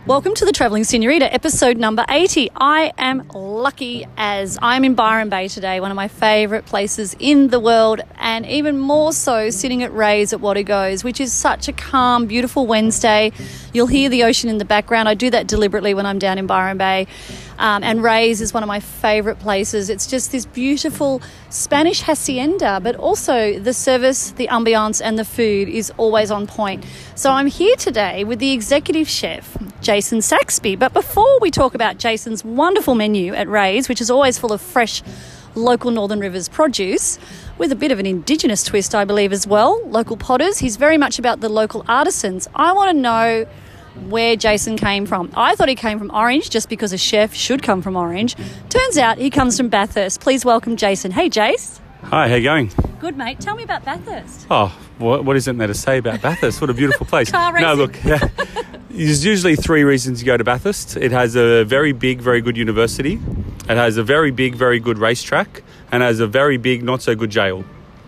Welcome to the Travelling Senorita, episode number 80. I am lucky as I'm in Byron Bay today, one of my favourite places in the world, and even more so sitting at Ray's at Wadigoes, which is such a calm, beautiful Wednesday. You'll hear the ocean in the background. I do that deliberately when I'm down in Byron Bay. And Ray's is one of my favourite places. It's just this beautiful Spanish hacienda, but also the service, the ambiance and the food is always on point. So I'm here today with the executive chef, Jason Saxby. But before we talk about Jason's wonderful menu at Ray's, which is always full of fresh local Northern Rivers produce, with a bit of an Indigenous twist, I believe, as well, local potters. He's very much about the local artisans. I want to know where Jason came from. I thought he came from Orange just because a chef should come from Orange. Turns out he comes from Bathurst. Please welcome Jason. Hey, Jace. Hi, how you going? Good, mate. Tell me about Bathurst. Oh, what isn't there to say about Bathurst? What a beautiful place. Car racing. No, look, there's usually three reasons to go to Bathurst. It has a very big, very good university. It has a very big, very good racetrack, and has a very big, not so good jail.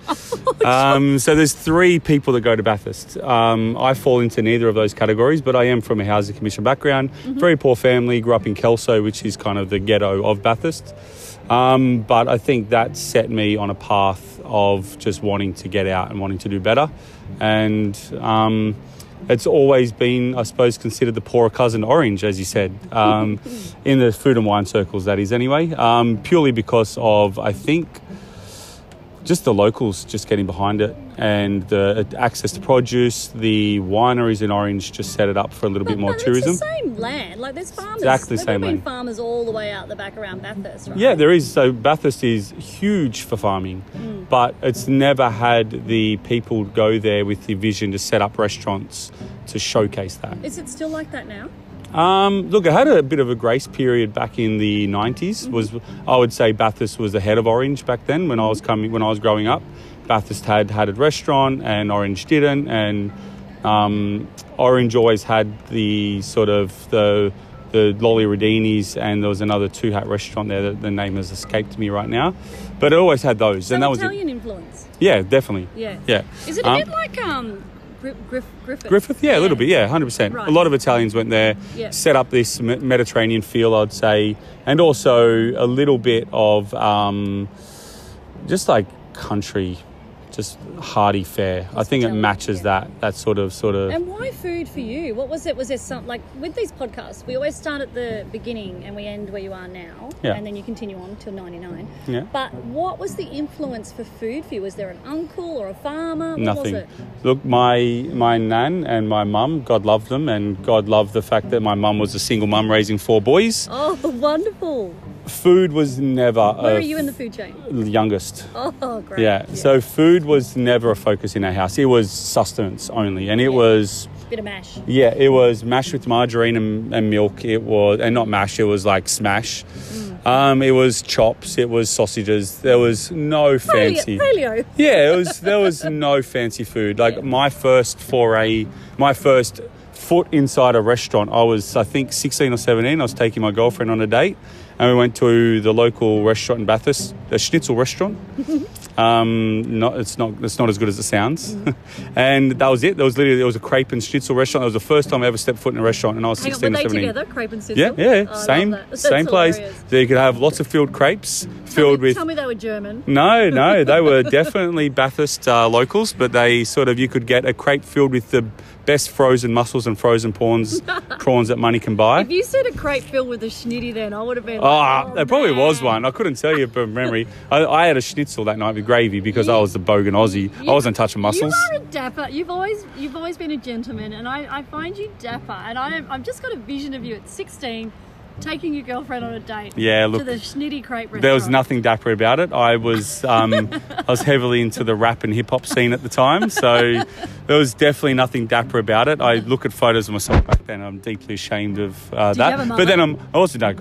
So there's three people that go to Bathurst. I fall into neither of those categories, but I am from a housing commission background. Very poor family, grew up in Kelso, which is kind of the ghetto of Bathurst. But I think that set me on a path of just wanting to get out and wanting to do better. And it's always been, I suppose, considered the poorer cousin Orange, as you said, in the food and wine circles, that is anyway, purely because of, I think, just the locals just getting behind it, and the access to produce. The wineries in Orange just set it up for a little bit more tourism. It's the same land. Like, there's farmers. Exactly the same There've land. been farmers all the way out the back around Bathurst, right? Yeah, there is. So Bathurst is huge for farming, but it's never had the people go there with the vision to set up restaurants to showcase that. Is it still like that now? Look, I had a bit of a grace period back in the 90s. I would say Bathurst was ahead of Orange back then when I was growing up. Bathurst had a restaurant and Orange didn't, and Orange always had the sort of the Lolly Rodini's, and there was another two-hat restaurant there that the name has escaped me right now, but it always had those. So and that Italian influence. Yeah, definitely. Yeah. Is it a bit like Griffith? Griffith, yeah, a little bit, yeah, 100%. Right. A lot of Italians went there, set up this Mediterranean feel, I'd say, and also a little bit of just like country, just hearty fare. I think it matches that sort of. And why food for you? What was it? Was there something, like with these podcasts, we always start at the beginning and we end where you are now, and then you continue on till 99. Yeah. But what was the influence for food for you? Was there an uncle or a farmer? What Nothing. was it? Look, my nan and my mum, God loved them, and God loved the fact that my mum was a single mum raising 4 boys. Oh, wonderful. Food was never... Where are you in the food chain? The youngest. Oh, great. Yeah, so food was never a focus in our house. It was sustenance only, and it was... Bit of mash. Yeah, it was mash with margarine and milk. It was... And not mash, it was like smash. It was chops, it was sausages. There was no fancy... Paleo. Yeah, there was no fancy food. Like, my first foot inside a restaurant, I was, I think, 16 or 17. I was taking my girlfriend on a date, and we went to the local restaurant in Bathurst, a schnitzel restaurant. It's not as good as it sounds. And that was it. There was a crepe and schnitzel restaurant. That was the first time I ever stepped foot in a restaurant, and I was 16 or 17. Were they together, crepe and schnitzel? Yeah, Oh, same place. Hilarious. So you could have lots of filled crepes filled with... Tell me they were German. No, they were definitely Bathurst locals, but you could get a crepe filled with the best frozen mussels and frozen prawns that money can buy. If you said a crepe filled with a schnitty, then I would have been there probably was one. I couldn't tell you from memory. I had a schnitzel that night with gravy because I was the bogan Aussie. I wasn't touching mussels. You are a dapper. You've always been a gentleman, and I find you dapper. And I've just got a vision of you at 16 taking your girlfriend on a date to the schnitty crepe restaurant. There was nothing dapper about it. I was heavily into the rap and hip hop scene at the time, so there was definitely nothing dapper about it. I look at photos of myself back then. I'm deeply ashamed of that. You have a mother? But then I also no.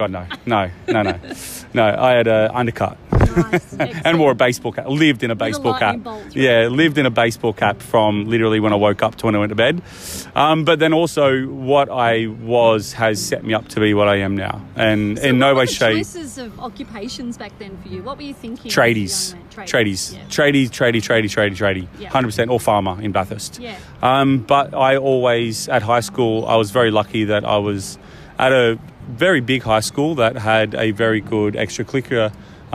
I had an undercut. Nice. And wore a baseball cap. Lived in a baseball cap. Yeah, lived in a baseball cap from literally when I woke up to when I went to bed. But then also what I was has set me up to be what I am now. And in no way, shape. What were the choices of occupations back then for you? What were you thinking? Tradies. Tradie. Yeah. 100%, or farmer in Bathurst. Yeah. But I always, at high school, I was very lucky that I was at a very big high school that had a very good extracurricular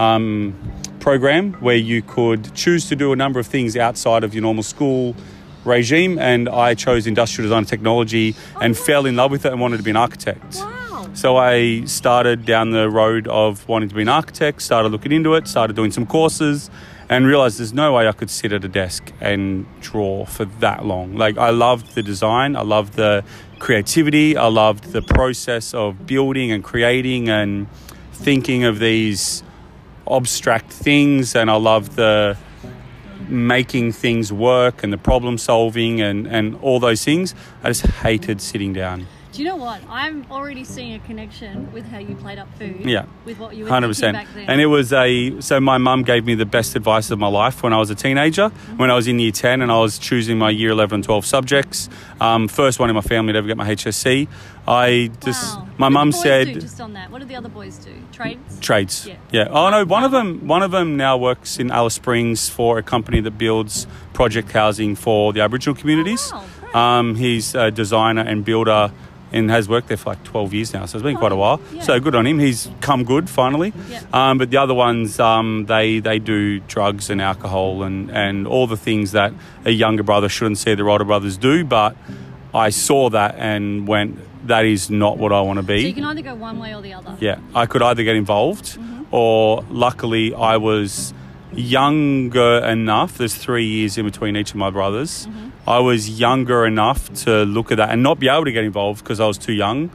program where you could choose to do a number of things outside of your normal school regime, and I chose industrial design and technology and fell in love with it and wanted to be an architect. Wow. So I started down the road of wanting to be an architect, started looking into it, started doing some courses, and realised there's no way I could sit at a desk and draw for that long. Like, I loved the design, I loved the creativity, I loved the process of building and creating and thinking of these abstract things, and I loved the making things work and the problem solving and all those things. I just hated sitting down. Do you know what? I'm already seeing a connection with how you played up food. Yeah. With what you were 100%. thinking back then. And it was so my mum gave me the best advice of my life when I was a teenager, when I was in year 10 and I was choosing my year 11 and 12 subjects. First one in my family to ever get my HSC. My mum said, do, just on that, what do the other boys do? Trades. Yeah. Yeah. Oh no, one of them now works in Alice Springs for a company that builds project housing for the Aboriginal communities. Oh, wow, great. He's a designer and builder and has worked there for like 12 years now, so it's been quite a while. Yeah. So good on him. He's come good finally. Yeah. But the other ones, they do drugs and alcohol and all the things that a younger brother shouldn't see their older brothers do. But I saw that and went, that is not what I want to be. So you can either go one way or the other. Yeah, I could either get involved or luckily I was younger enough. There's 3 years in between each of my brothers. I was younger enough to look at that and not be able to get involved because I was too young.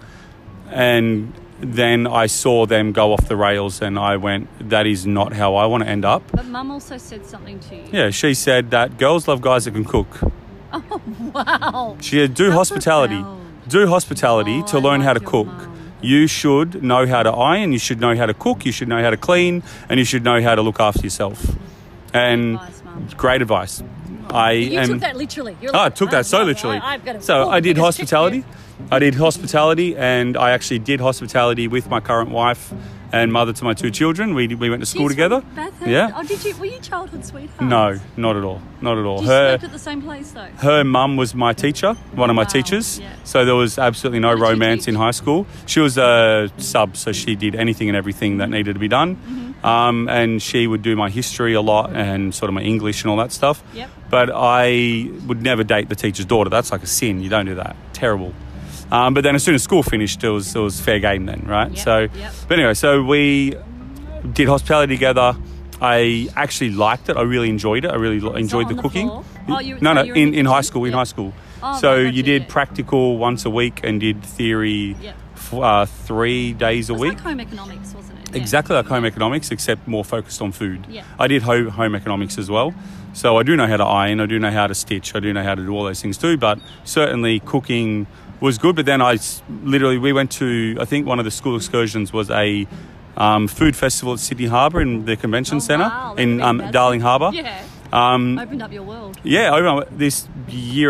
And then I saw them go off the rails and I went, that is not how I want to end up. But Mum also said something to you. Yeah, she said that girls love guys that can cook. Oh, wow. She said, do hospitality. profound. Do hospitality to I learn how to like your cook. mum. You should know how to iron, you should know how to cook, you should know how to clean, and you should know how to look after yourself. And Advice, Mum. great advice. You took that literally. You're I like, took that so literally. So I did hospitality. I did hospitality, and I actually did hospitality with my current wife and mother to my 2 children. We went to school together. Yeah. Oh, did you? Were you childhood sweethearts? No, not at all. Not at all. You slept at the same place though. Her mum was my teacher, one of my teachers. Yeah. So there was absolutely no What did you romance teach? in high school. She was a sub, so she did anything and everything that needed to be done. And she would do my history a lot and sort of my English and all that stuff. Yep. But I would never date the teacher's daughter. That's like a sin. You don't do that. Terrible. But then as soon as school finished, it was fair game then, right? Yep. But anyway, so we did hospitality together. I actually liked it. I really enjoyed it. I really enjoyed the on the cooking. floor? Oh, No, you were in the in high kitchen? school. In Yep. high school. Oh, So gotcha, you did yeah. practical once a week and did theory Yep. 3 days a It was week. like home economics, wasn't it? Yeah. Exactly like home economics, except more focused on food. Yeah. I did home economics as well. So I do know how to iron, I do know how to stitch, I do know how to do all those things too, but certainly cooking was good. But then we went to, I think one of the school excursions was a food festival at Sydney Harbour in the convention centre Wow, in that's Darling Harbour. Yeah. Um, Opened up your world. Yeah, I remember this year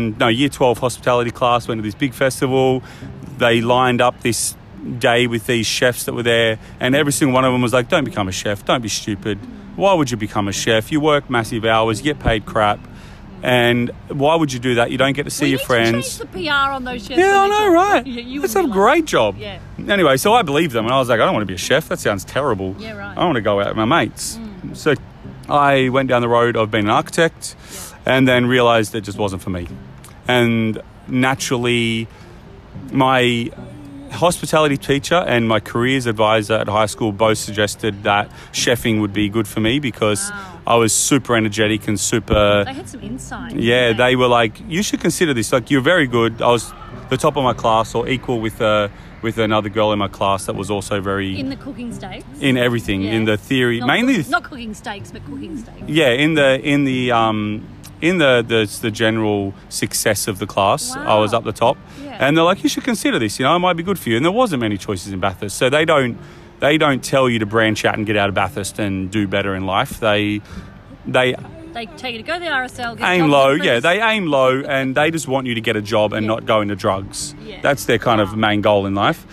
12 hospitality class went to this big festival. They lined up this day with these chefs that were there, and every single one of them was like, don't become a chef, don't be stupid. Why would you become a chef? You work massive hours, you get paid crap, and why would you do that? You don't get to see your friends. Change the PR on those chefs. Yeah, I when they know, talk. right? Yeah, you That's would a be great job. Yeah. Anyway, so I believed them, and I was like, I don't want to be a chef. That sounds terrible. Yeah, right. I want to go out with my mates. So I went down the road of being an architect, and then realised it just wasn't for me. And naturally, my hospitality teacher and my careers advisor at high school both suggested that chefing would be good for me because I was super energetic and super... They had some insight. Yeah, didn't they were like, you should consider this. Like, you're very good. I was the top of my class or equal with another girl in my class that was also very... In the cooking stakes. in everything, Yeah. in the theory, Not mainly... not cooking steaks, but cooking steaks. Yeah, in the general success of the class, I was Wow. up the top. Yeah. And they're like, you should consider this, it might be good for you. And there wasn't many choices in Bathurst. So they don't tell you to branch out and get out of Bathurst and do better in life. They They tell you to go to the RSL. Get aim jobs low, in yeah, Bruce. they aim low and they just want you to get a job and Yeah. not go into drugs. Yeah. That's their kind of main goal in life.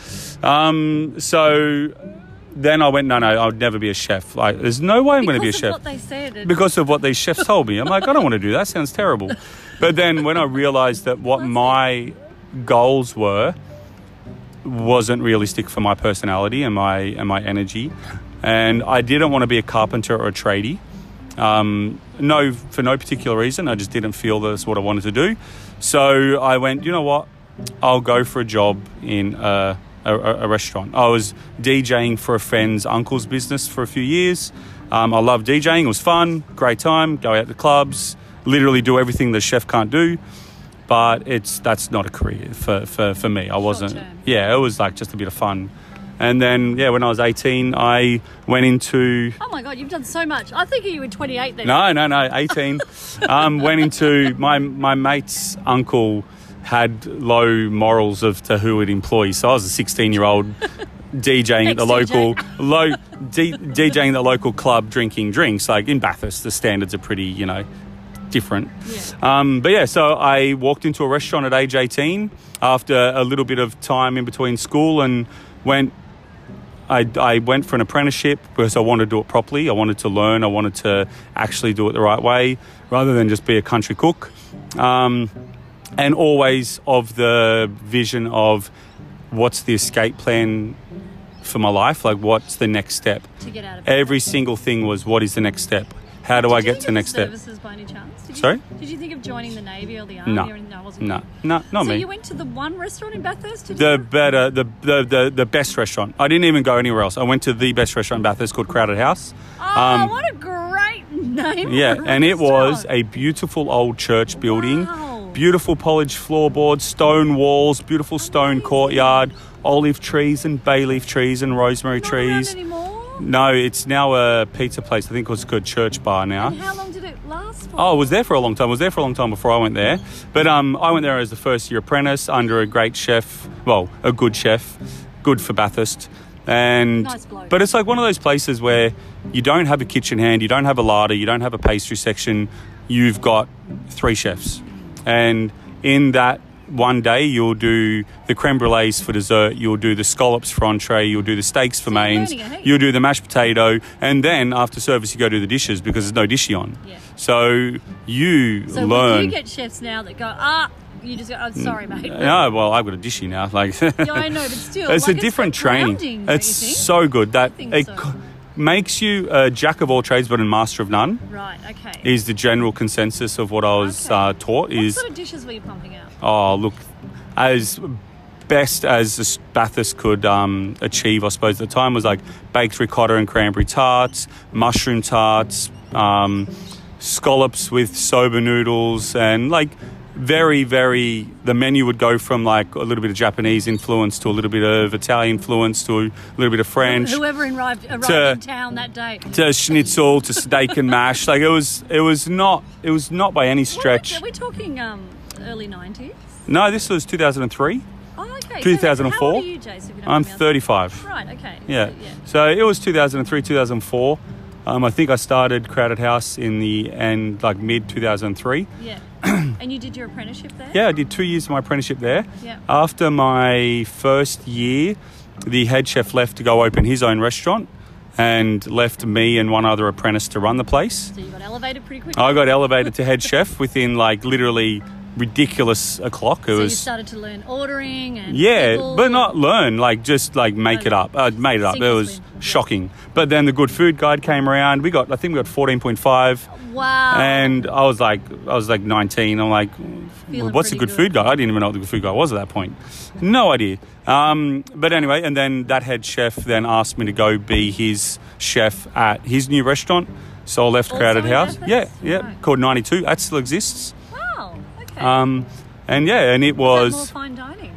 So then I went, no, I would never be a chef. Like, there's no way I'm going to be a Because chef. of what they said. Because of what these chefs told me. I'm like, I don't want to do that. Sounds terrible. But then when I realised that what my goals were, wasn't realistic for my personality and my energy. And I didn't want to be a carpenter or a tradie. No, for no particular reason. I just didn't feel that's what I wanted to do. So I went, you know what? I'll go for a job in a restaurant. I was DJing for a friend's uncle's business for a few years. I loved DJing. It was fun, great time, go out to clubs, literally do everything the chef can't do. But that's not a career for me. I wasn't. Yeah, it was like just a bit of fun. And then, when I was 18, I went into... Oh, my God, you've done so much. I think you were 28 then. No, 18. Went into... My mate's uncle had low morals to who would employ. So I was a 16-year-old DJing at the local... DJing at the local club, drinking drinks. Like, in Bathurst, the standards are pretty, different. Yeah. So I walked into a restaurant at age 18 after a little bit of time in between school and I went for an apprenticeship because I wanted to do it properly. I wanted to learn. I wanted to actually do it the right way rather than just be a country cook. And always of the vision of what's the escape plan for my life? Like, what's the next step? To get out of Every single thing was, what is the next step? How do I get to the next step? Services by any chance? Sorry? Did you think of joining the Navy or the Army? No. Or anything? No, it wasn't No, you. not So me. you went to the one restaurant in Bathurst? The best restaurant. I didn't even go anywhere else. I went to the best restaurant in Bathurst called Crowded House. Oh, what a great name. Yeah, for a and it was restaurant. a beautiful old church building. Wow. Beautiful polished floorboards, stone walls, beautiful stone courtyard, olive trees and bay leaf trees and rosemary Not trees. around anymore? No, it's now a pizza place. I think it was called Church Bar now. And how long did it last for? Oh, I was there for a long time. I was there for a long time before I went there. But I went there as the first year apprentice under a great chef. Well, a good chef. Good for Bathurst. And Nice bloke. But it's like one of those places where you don't have a kitchen hand, you don't have a larder, you don't have a pastry section. You've got 3 chefs. And in that one day, you'll do the creme brulees for dessert, you'll do the scallops for entree, you'll do the steaks for So you're mains, learning a heap. you'll do the mashed potato, and then after service, you go do the dishes because there's no dishy on. Yeah. So you So learn. you get chefs now that go, you just go, oh, sorry, mate. No, well, I've got a dishy now. Like, Yeah, I know, but still. it's like, a different like training. grounding, don't It's you think? so good that think it so. makes you a jack of all trades but a master of none. Right, okay. Is the general consensus of what I was Okay. taught. What Is sort of dishes were you pumping out? oh look, as best as Bathurst could achieve, I suppose at the time was like baked ricotta and cranberry tarts, mushroom tarts, scallops with soba noodles, and like very, very, the menu would go from like a little bit of Japanese influence to a little bit of Italian influence to a little bit of French Whoever arrived in town that day. to schnitzel to steak and mash. Like it was not by any stretch. Are we talking early 90s? No, this was 2003. Oh, okay. 2004? How old are you, Jace, if you don't I'm mind me asking? 35. Right, okay. Yeah. So, So it was 2003, 2004. I think I started Crowded House in the end, like mid 2003. Yeah. And you did your apprenticeship there? Yeah, I did 2 years of my apprenticeship there. Yeah. After my first year, the head chef left to go open his own restaurant and left me and one other apprentice to run the place. So you got elevated pretty quickly? I got elevated to head chef within like literally ridiculous o'clock. It So you was started to learn ordering and yeah, people but and- not learn, like just like make it up. I made it up. Sink It or was swim. shocking. But then the Good Food Guide came around. I think we got 14.5. Wow. And I was like 19. I'm like, Feeling what's the pretty Good good. Food Guide? I didn't even know what the Good Food Guide was at that point. No idea. But anyway, and then that head chef then asked me to go be his chef at his new restaurant. So I left Also Crowded in House. Bathurst? Yeah, Right. called 92. That still exists. Wow. Okay. And yeah, and it Is that more was fine dining?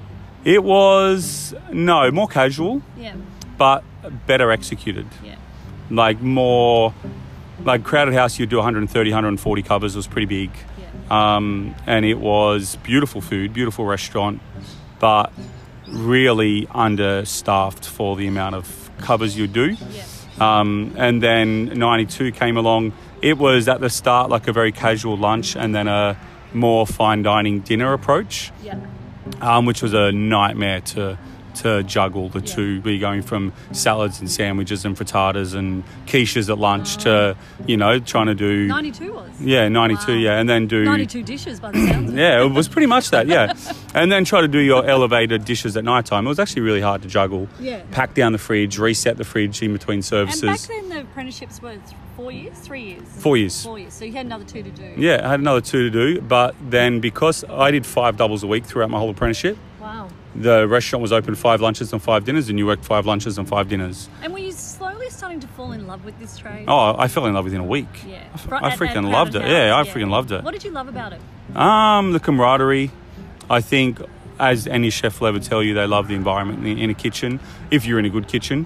more casual, Yeah. but better executed. Yeah. Like more, like Crowded House, you'd do 130, 140 covers. It was pretty big. Yeah. And it was beautiful food, beautiful restaurant, but really understaffed for the amount of covers you do. Yeah. And then 92 came along. It was at the start like a very casual lunch and then a more fine dining dinner approach, Yeah. which was a nightmare to to juggle the two. We're going from salads and sandwiches and frittatas and quiches at lunch to, trying to do... 92 was? Yeah, 92, Wow. and then do... 92 dishes by the sounds of it. Yeah, it was pretty much that, yeah. And then try to do your elevated dishes at night time. It was actually really hard to juggle. Yeah. Pack down the fridge, reset the fridge in between services. And back then the apprenticeships were 4 years? 3 years? 4 years. 4 years. So you had another 2 to do. Yeah, I had another 2 to do, but then because I did 5 doubles a week throughout my whole apprenticeship, Wow. the restaurant was open 5 lunches and 5 dinners, and you worked 5 lunches and 5 dinners. And were you slowly starting to fall in love with this trade? Oh, I fell in love within a week. Yeah. I freaking loved it. Yeah, I freaking loved it. What did you love about it? The camaraderie. I think, as any chef will ever tell you, they love the environment in a kitchen, if you're in a good kitchen.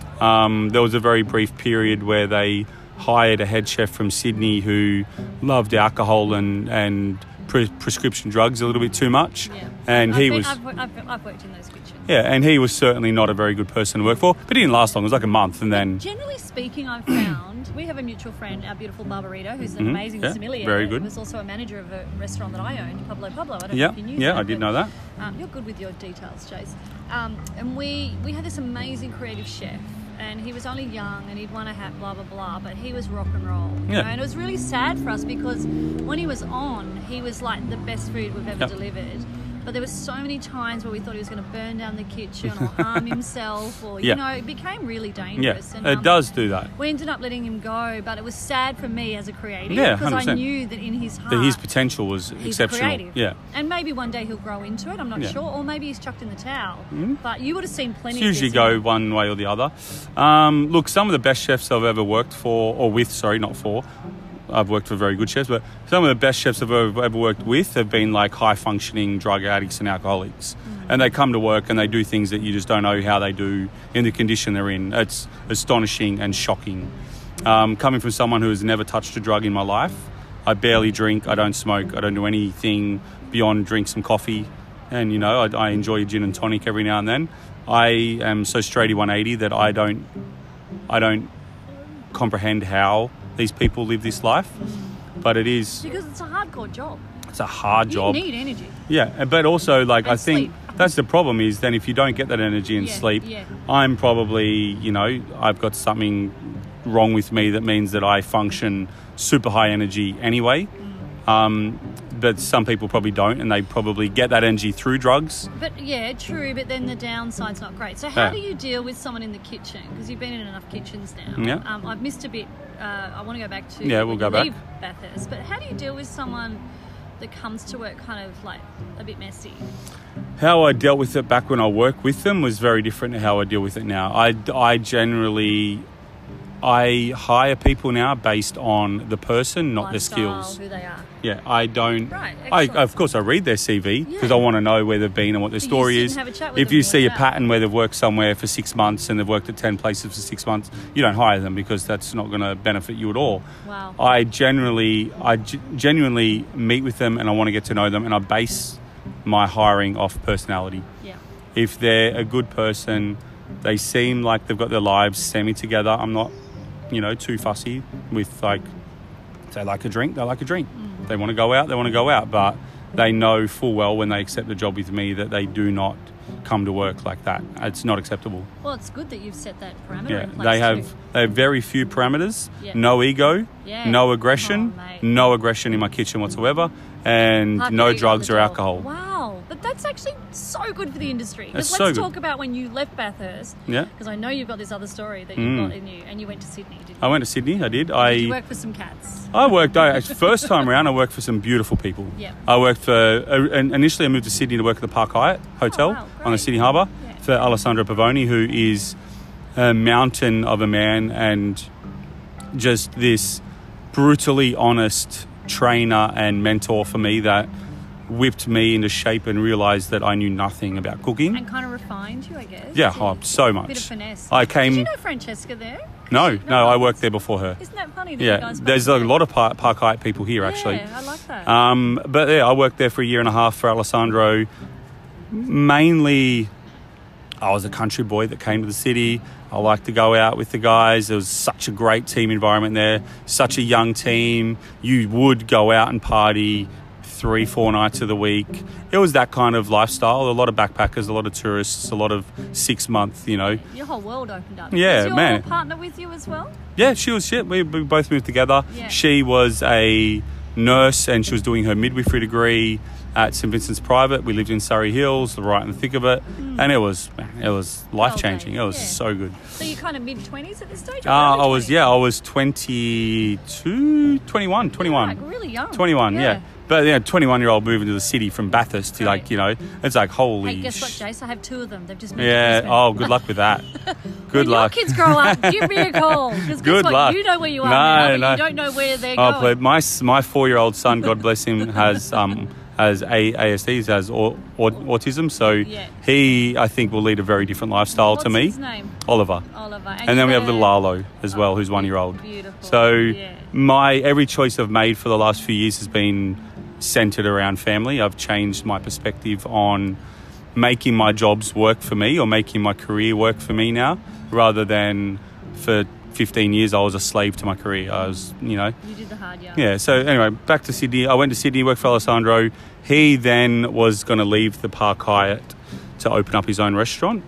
There was a very brief period where they hired a head chef from Sydney who loved alcohol and prescription drugs a little bit too much. Yeah. And I've worked in those kitchens. Yeah, and he was certainly not a very good person to work for, but he didn't last long. It was like a month, and then... Generally speaking, I've found, we have a mutual friend, our beautiful Barbarita, who's an amazing sommelier. Very good. Who was also a manager of a restaurant that I owned, Pablo. I don't know Yeah, if you knew yeah, that. I did know that. You're good with your details, Chase. And we had this amazing creative chef, and he was only young, and he'd won a hat, blah, blah, blah, but he was rock and roll. You Yeah. know? And it was really sad for us because when he was on, he was like the best food we've ever delivered. But there were so many times where we thought he was going to burn down the kitchen or harm himself, or it became really dangerous. Yeah, And, it does do that. We ended up letting him go, but it was sad for me as a creative Yeah, because I 100%. knew that in his heart That his potential was he's exceptional. creative. Yeah. And maybe one day he'll grow into it, I'm not Yeah. sure, or maybe he's chucked in the towel. But you would have seen plenty It's usually of go this. one way or the other. Look, some of the best chefs I've ever worked for, or with, sorry, not for. I've worked for very good chefs, but some of the best chefs I've ever worked with have been like high-functioning drug addicts and alcoholics. And they come to work and they do things that you just don't know how they do in the condition they're in. It's astonishing and shocking. Coming from someone who has never touched a drug in my life, I barely drink, I don't smoke, I don't do anything beyond drink some coffee. And, I enjoy a gin and tonic every now and then. I am so straighty 180 that I don't comprehend how these people live this life. But it is... Because it's a hardcore job. It's a hard job. You need energy. Yeah, but also, I think sleep. that's the problem is then if you don't get that energy and sleep, I'm probably, I've got something wrong with me that means that I function super high energy anyway. But some people probably don't, and they probably get that energy through drugs. But yeah, true, but then the downside's not great. So how do you deal with someone in the kitchen? Because you've been in enough kitchens now. Yeah. I've missed a bit. I want to go back to we'll go back. leave Bathurst. But how do you deal with someone that comes to work kind of like a bit messy? How I dealt with it back when I worked with them was very different to how I deal with it now. I generally hire people now based on the person, not Lifestyle, their skills. who they are. Yeah, I don't. Right, I excellent. of course I read their CV because Yeah. I want to know where they've been and what their So you story sit is. and have a chat with If them you and see a work it out. pattern where they've worked somewhere for 6 months and they've worked at 10 places for 6 months, you don't hire them because that's not going to benefit you at all. Wow. I genuinely meet with them and I want to get to know them, and I base my hiring off personality. Yeah. If they're a good person, they seem like they've got their lives semi together. I'm not, too fussy with if they like a drink, they like a drink. If they want to go out, they want to go out. But they know full well when they accept a job with me that they do not come to work like that. It's not acceptable. Well, it's good that you've set that parameter Yeah, in place they have too. very few parameters, Yeah. no ego, Yeah. no aggression, Oh, mate. no aggression in my kitchen whatsoever, and Park no your ego drugs on or the job. alcohol. Wow, but that's actually so good for the industry. That's Because so let's good. talk about when you left Bathurst. Yeah. Because I know you've got this other story that you've got in you, and you went to Sydney, didn't you? I went to Sydney, I did. Did you work for some cats? First time around, I worked for some beautiful people. Yeah. I worked for, initially I moved to Sydney to work at the Park Hyatt Hotel Oh, wow, on the great. Sydney Harbour Yeah. for Alessandro Pavoni, who is a mountain of a man and just this brutally honest trainer and mentor for me that whipped me into shape and realised that I knew nothing about cooking. And kind of refined you, I guess. Yeah, Yeah. so much. Bit of finesse. I came... Did you know Francesca there? No, I worked there before her. Isn't that funny that you Yeah, guys there's a both- lot of Park Hyatt people here, actually. Yeah, I like that. But yeah, I worked there for a year and a half for Alessandro. Mainly, I was a country boy that came to the city. I liked to go out with the guys. There was such a great team environment there, such a young team. You would go out and party 3-4 nights of the week. It was that kind of lifestyle. A lot of backpackers, a lot of tourists, a lot of 6 month, you know. Your whole world opened up. Yeah, was your man. partner with you as well? Yeah, she was shit. We both moved together. Yeah. She was a nurse and she was doing her midwifery degree at St Vincent's Private. We lived in Surrey Hills, right in the thick of it, and it was life changing. It was so good. So you're kind of mid-20s at this stage? I was 22, 21. Like really young. 21, yeah. But 21-year-old moving to the city from Bathurst to Right. it's like holy. Hey, guess what, Jace? I have 2 of them. They've just moved to Yeah. Brisbane. Oh, good luck with that. Good when luck. your kids grow up, give me a call. Because Good guess what? luck. You know where you are No, now, but no. you don't know where they're Oh, going. but my 4-year-old son, God bless him, has ASD, has autism. So Yeah. he, I think, will lead a very different lifestyle What's to me. his name? Oliver. And then we have little Arlo as well, who's 1-year-old. Beautiful. So Yeah. my every choice I've made for the last few years has been centered around family. I've changed my perspective on making my jobs work for me or making my career work for me now, rather than for 15 years I was a slave to my career. I was, You did the hard yards. yeah. So anyway, back to Sydney. I went to Sydney, worked for Alessandro. He then was going to leave the Park Hyatt to open up his own restaurant.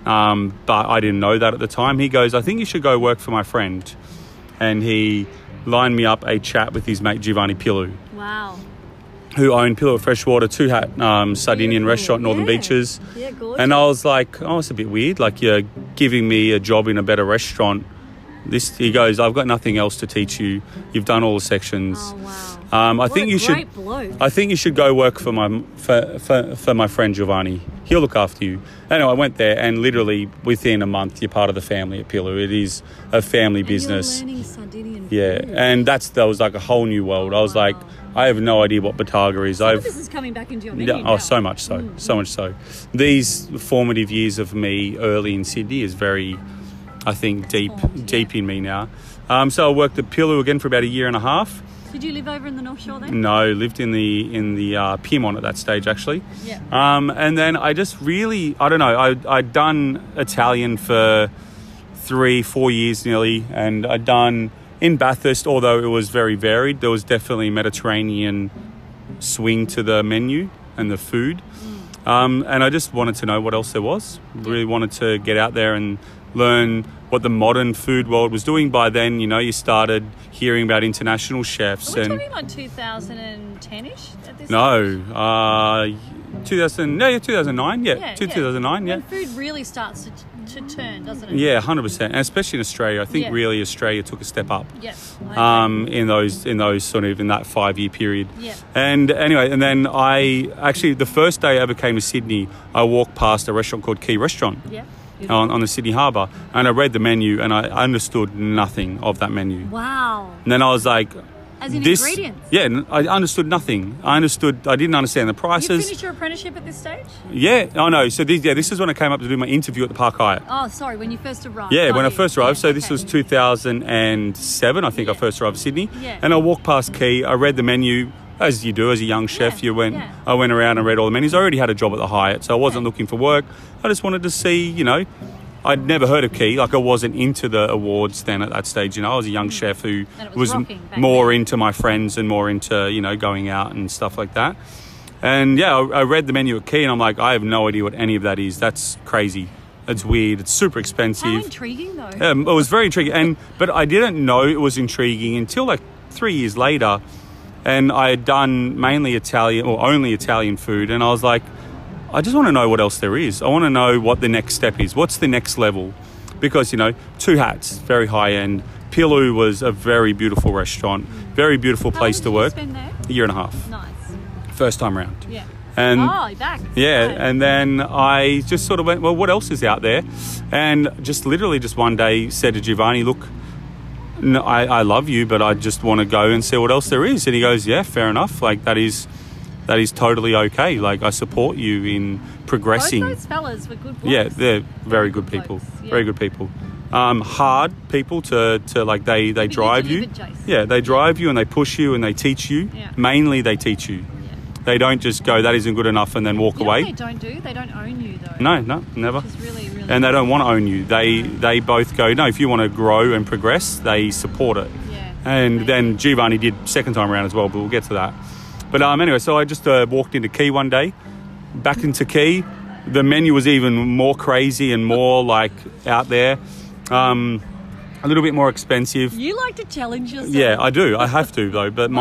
But I didn't know that at the time. He goes, I think you should go work for my friend. And he lined me up a chat with his mate Giovanni Pilu, Wow. who owned Pilu Freshwater, 2 Hat Sardinian Beautiful. restaurant, Northern Yeah. Beaches. Yeah, gorgeous. And I was like, oh, it's a bit weird. Like, you're giving me a job in a better restaurant. He goes, I've got nothing else to teach you. You've done all the sections. Oh, wow. I think you should. Great bloke. I think you should go work for my friend Giovanni. He'll look after you. Anyway, I went there, and literally within a month, you're part of the family at Pilu. It is a family business. You're learning Sardinian Yeah, food. and that was like a whole new world. I was like, I have no idea what Bataga is. Some of this is coming back into your menu now. Oh, so much so. So much so. These formative years of me early in Sydney is very, I think, deep in me now. So I worked at Pilu again for about 1.5 years. Did you live over in the North Shore then? No, lived in the Piedmont at that stage, actually. Yeah. And then I just really, I don't know, I'd done Italian for 3-4 years nearly, and I'd done in Bathurst, although it was very varied, there was definitely Mediterranean swing to the menu and the food. And I just wanted to know what else there was. Really wanted to get out there and learn what the modern food world was doing. By then, you started hearing about international chefs. Are we and talking like 2010-ish at this no, stage? 2009, yeah, 2009, yeah. When food really starts to turn, doesn't it? Yeah, 100%, and especially in Australia. I think Yeah. really Australia took a step up. Yeah. I agree. In those sort of in that 5-year period. Yeah. And anyway, and then the first day I ever came to Sydney, I walked past a restaurant called Key Restaurant. Yeah. On the Sydney Harbour, and I read the menu and I understood nothing of that menu. Wow. And then I was like, As in ingredients? Yeah, I understood nothing. I didn't understand the You prices. finished your apprenticeship at this stage? Yeah, I know. So this is when I came up to do my interview at the Park Hyatt. Oh, sorry, when you first arrived. Yeah, Got when I it. first arrived. Yeah, So this okay. was 2007, I think I Yeah. first arrived in Sydney. Yeah. And I walked past Key. I read the menu, as you do as a young chef. Yeah, yeah. I went around and read all the menus. I already had a job at the Hyatt, so I wasn't looking for work. I just wanted to see, I'd never heard of Key. Like, I wasn't into the awards then at that stage. I was a young chef who And it was rocking back more then. into my friends and more into, going out and stuff like that. And yeah, I read the menu at Key and I'm like, I have no idea what any of that is. That's crazy. It's weird. It's super expensive. How intriguing, though. It was very intriguing, but I didn't know it was intriguing until like 3 years later, and I had done mainly Italian or only Italian food, and I was like, I just want to know what else there is. I want to know what the next step is. What's the next level? Because 2 Hats, very high end. Pilu was a very beautiful restaurant, very beautiful place to work. How long did you spend there? 1.5 years, Nice. first time round. Yeah. And You're back. yeah, Right. and then I just sort of went, well, what else is out there? And just literally just one day said to Giovanni, look, no, I love you, but I just want to go and see what else there is. And he goes, yeah, fair enough. Like, that is totally okay. Like, I support you in progressing. Both those fellas were good blokes. Yeah, they're very good people. Blokes, yeah. Very good people. Hard people to like they drive you. delivered, Jace. Yeah, they drive you and they push you and they teach you. Yeah. Mainly they teach you. They don't just go, that isn't good enough, and then walk You know away. what they don't do? They don't own you, though. No, never. Which is really, really And they don't want to own you. They both go, no, if you want to grow and progress, they support it. Yeah. And then Giovanni did second time around as well, but we'll get to that. But anyway, so I just walked into Key one day, back into Key. The menu was even more crazy and more like out there. A little bit more expensive. You like to challenge yourself. Yeah, I do. I have to though. But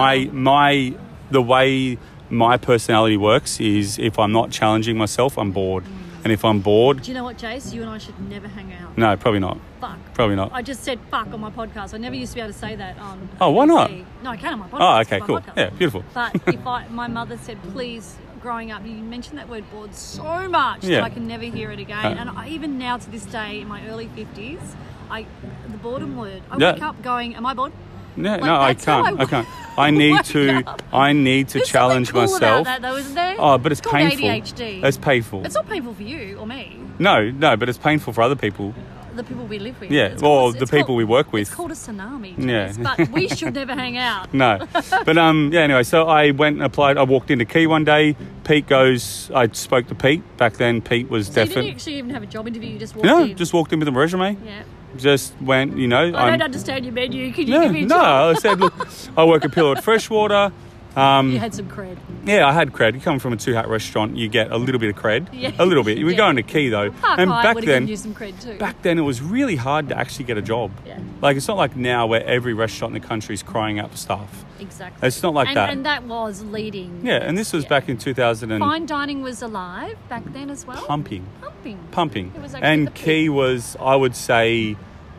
the way my personality works is if I'm not challenging myself, I'm bored. And if I'm bored... Do you know what, Jace? You and I should never hang out. No, probably not. Fuck. Probably not. I just said fuck on my podcast. I never used to be able to say that on Oh, why not? No, I can on my podcast. Oh, okay, my cool. podcast. Yeah, beautiful. But if my mother said, please, growing up, you mentioned that word bored so much Yeah. that I can never hear it again. And even now to this day, in my early 50s, the boredom word, I wake up going, am I bored? Yeah, Like, no, I that's how can't. I can't. I wake need up. to There's challenge something cool myself. about that, though, isn't there? Oh, but it's called painful. ADHD. It's painful. It's not painful for you or me. No, but it's painful for other people. The people we live with. Yeah, It's or called- the it's people called- we work with. It's called a tsunami. Yeah. Jess, but we should never hang out. No, but yeah. Anyway, so I went and applied. I walked into Key one day. Pete goes. I spoke to Pete back then. Pete was So you definitely. didn't actually even have a job interview. You just walked No, in. just walked in with a resume. Yeah. Just went. I don't understand your menu. Can you give me a No. job? I said, look, I work at Pillar at Freshwater. You had some cred. Yeah, I had cred. You come from a two-hat restaurant, you get a little bit of cred. Yeah. A little bit. We Yeah. go into Key though, Park and High back would have then, given you some cred too. back then it was really hard to actually get a job. Yeah. Like it's not like now where every restaurant in the country is crying out for staff. Exactly. It's not like that. And that was leading. Yeah, and this was back in 2000 and Fine dining was alive back then as well. pumping. Pumping. It was actually And the Key peak. was, I would say,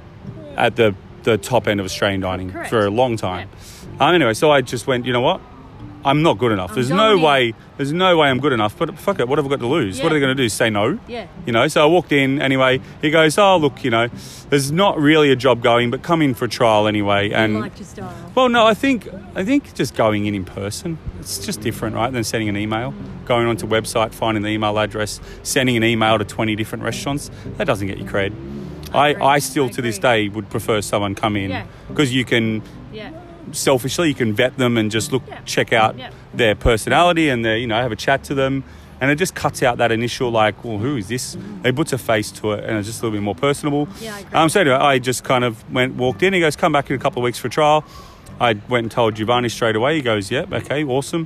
at the top end of Australian dining Correct. for a long time. Anyway, so I just went, you know what? I'm not good enough. There's no way I'm good enough, but fuck it, what have I got to lose? Yeah. What are they going to do, say no? Yeah. You know, so I walked in anyway. He goes, oh, look, you know, there's not really a job going, but come in for a trial anyway. And You liked your style. well, no, I think just going in person, it's just different, right, than sending an email. Going onto a website, finding the email address, sending an email to 20 different restaurants, that doesn't get you cred. I still, to this day, would prefer someone come in because you can... Yeah. Selfishly, you can vet them and just check out Yeah. their personality and their, you know, have a chat to them, and it just cuts out that initial like, well, who is this? It puts a face to it, and it's just a little bit more personable. Yeah, I agree. So anyway, I just kind of walked in. He goes, come back in a couple of weeks for a trial. I went and told Giovanni straight away. He goes, yep, okay, awesome.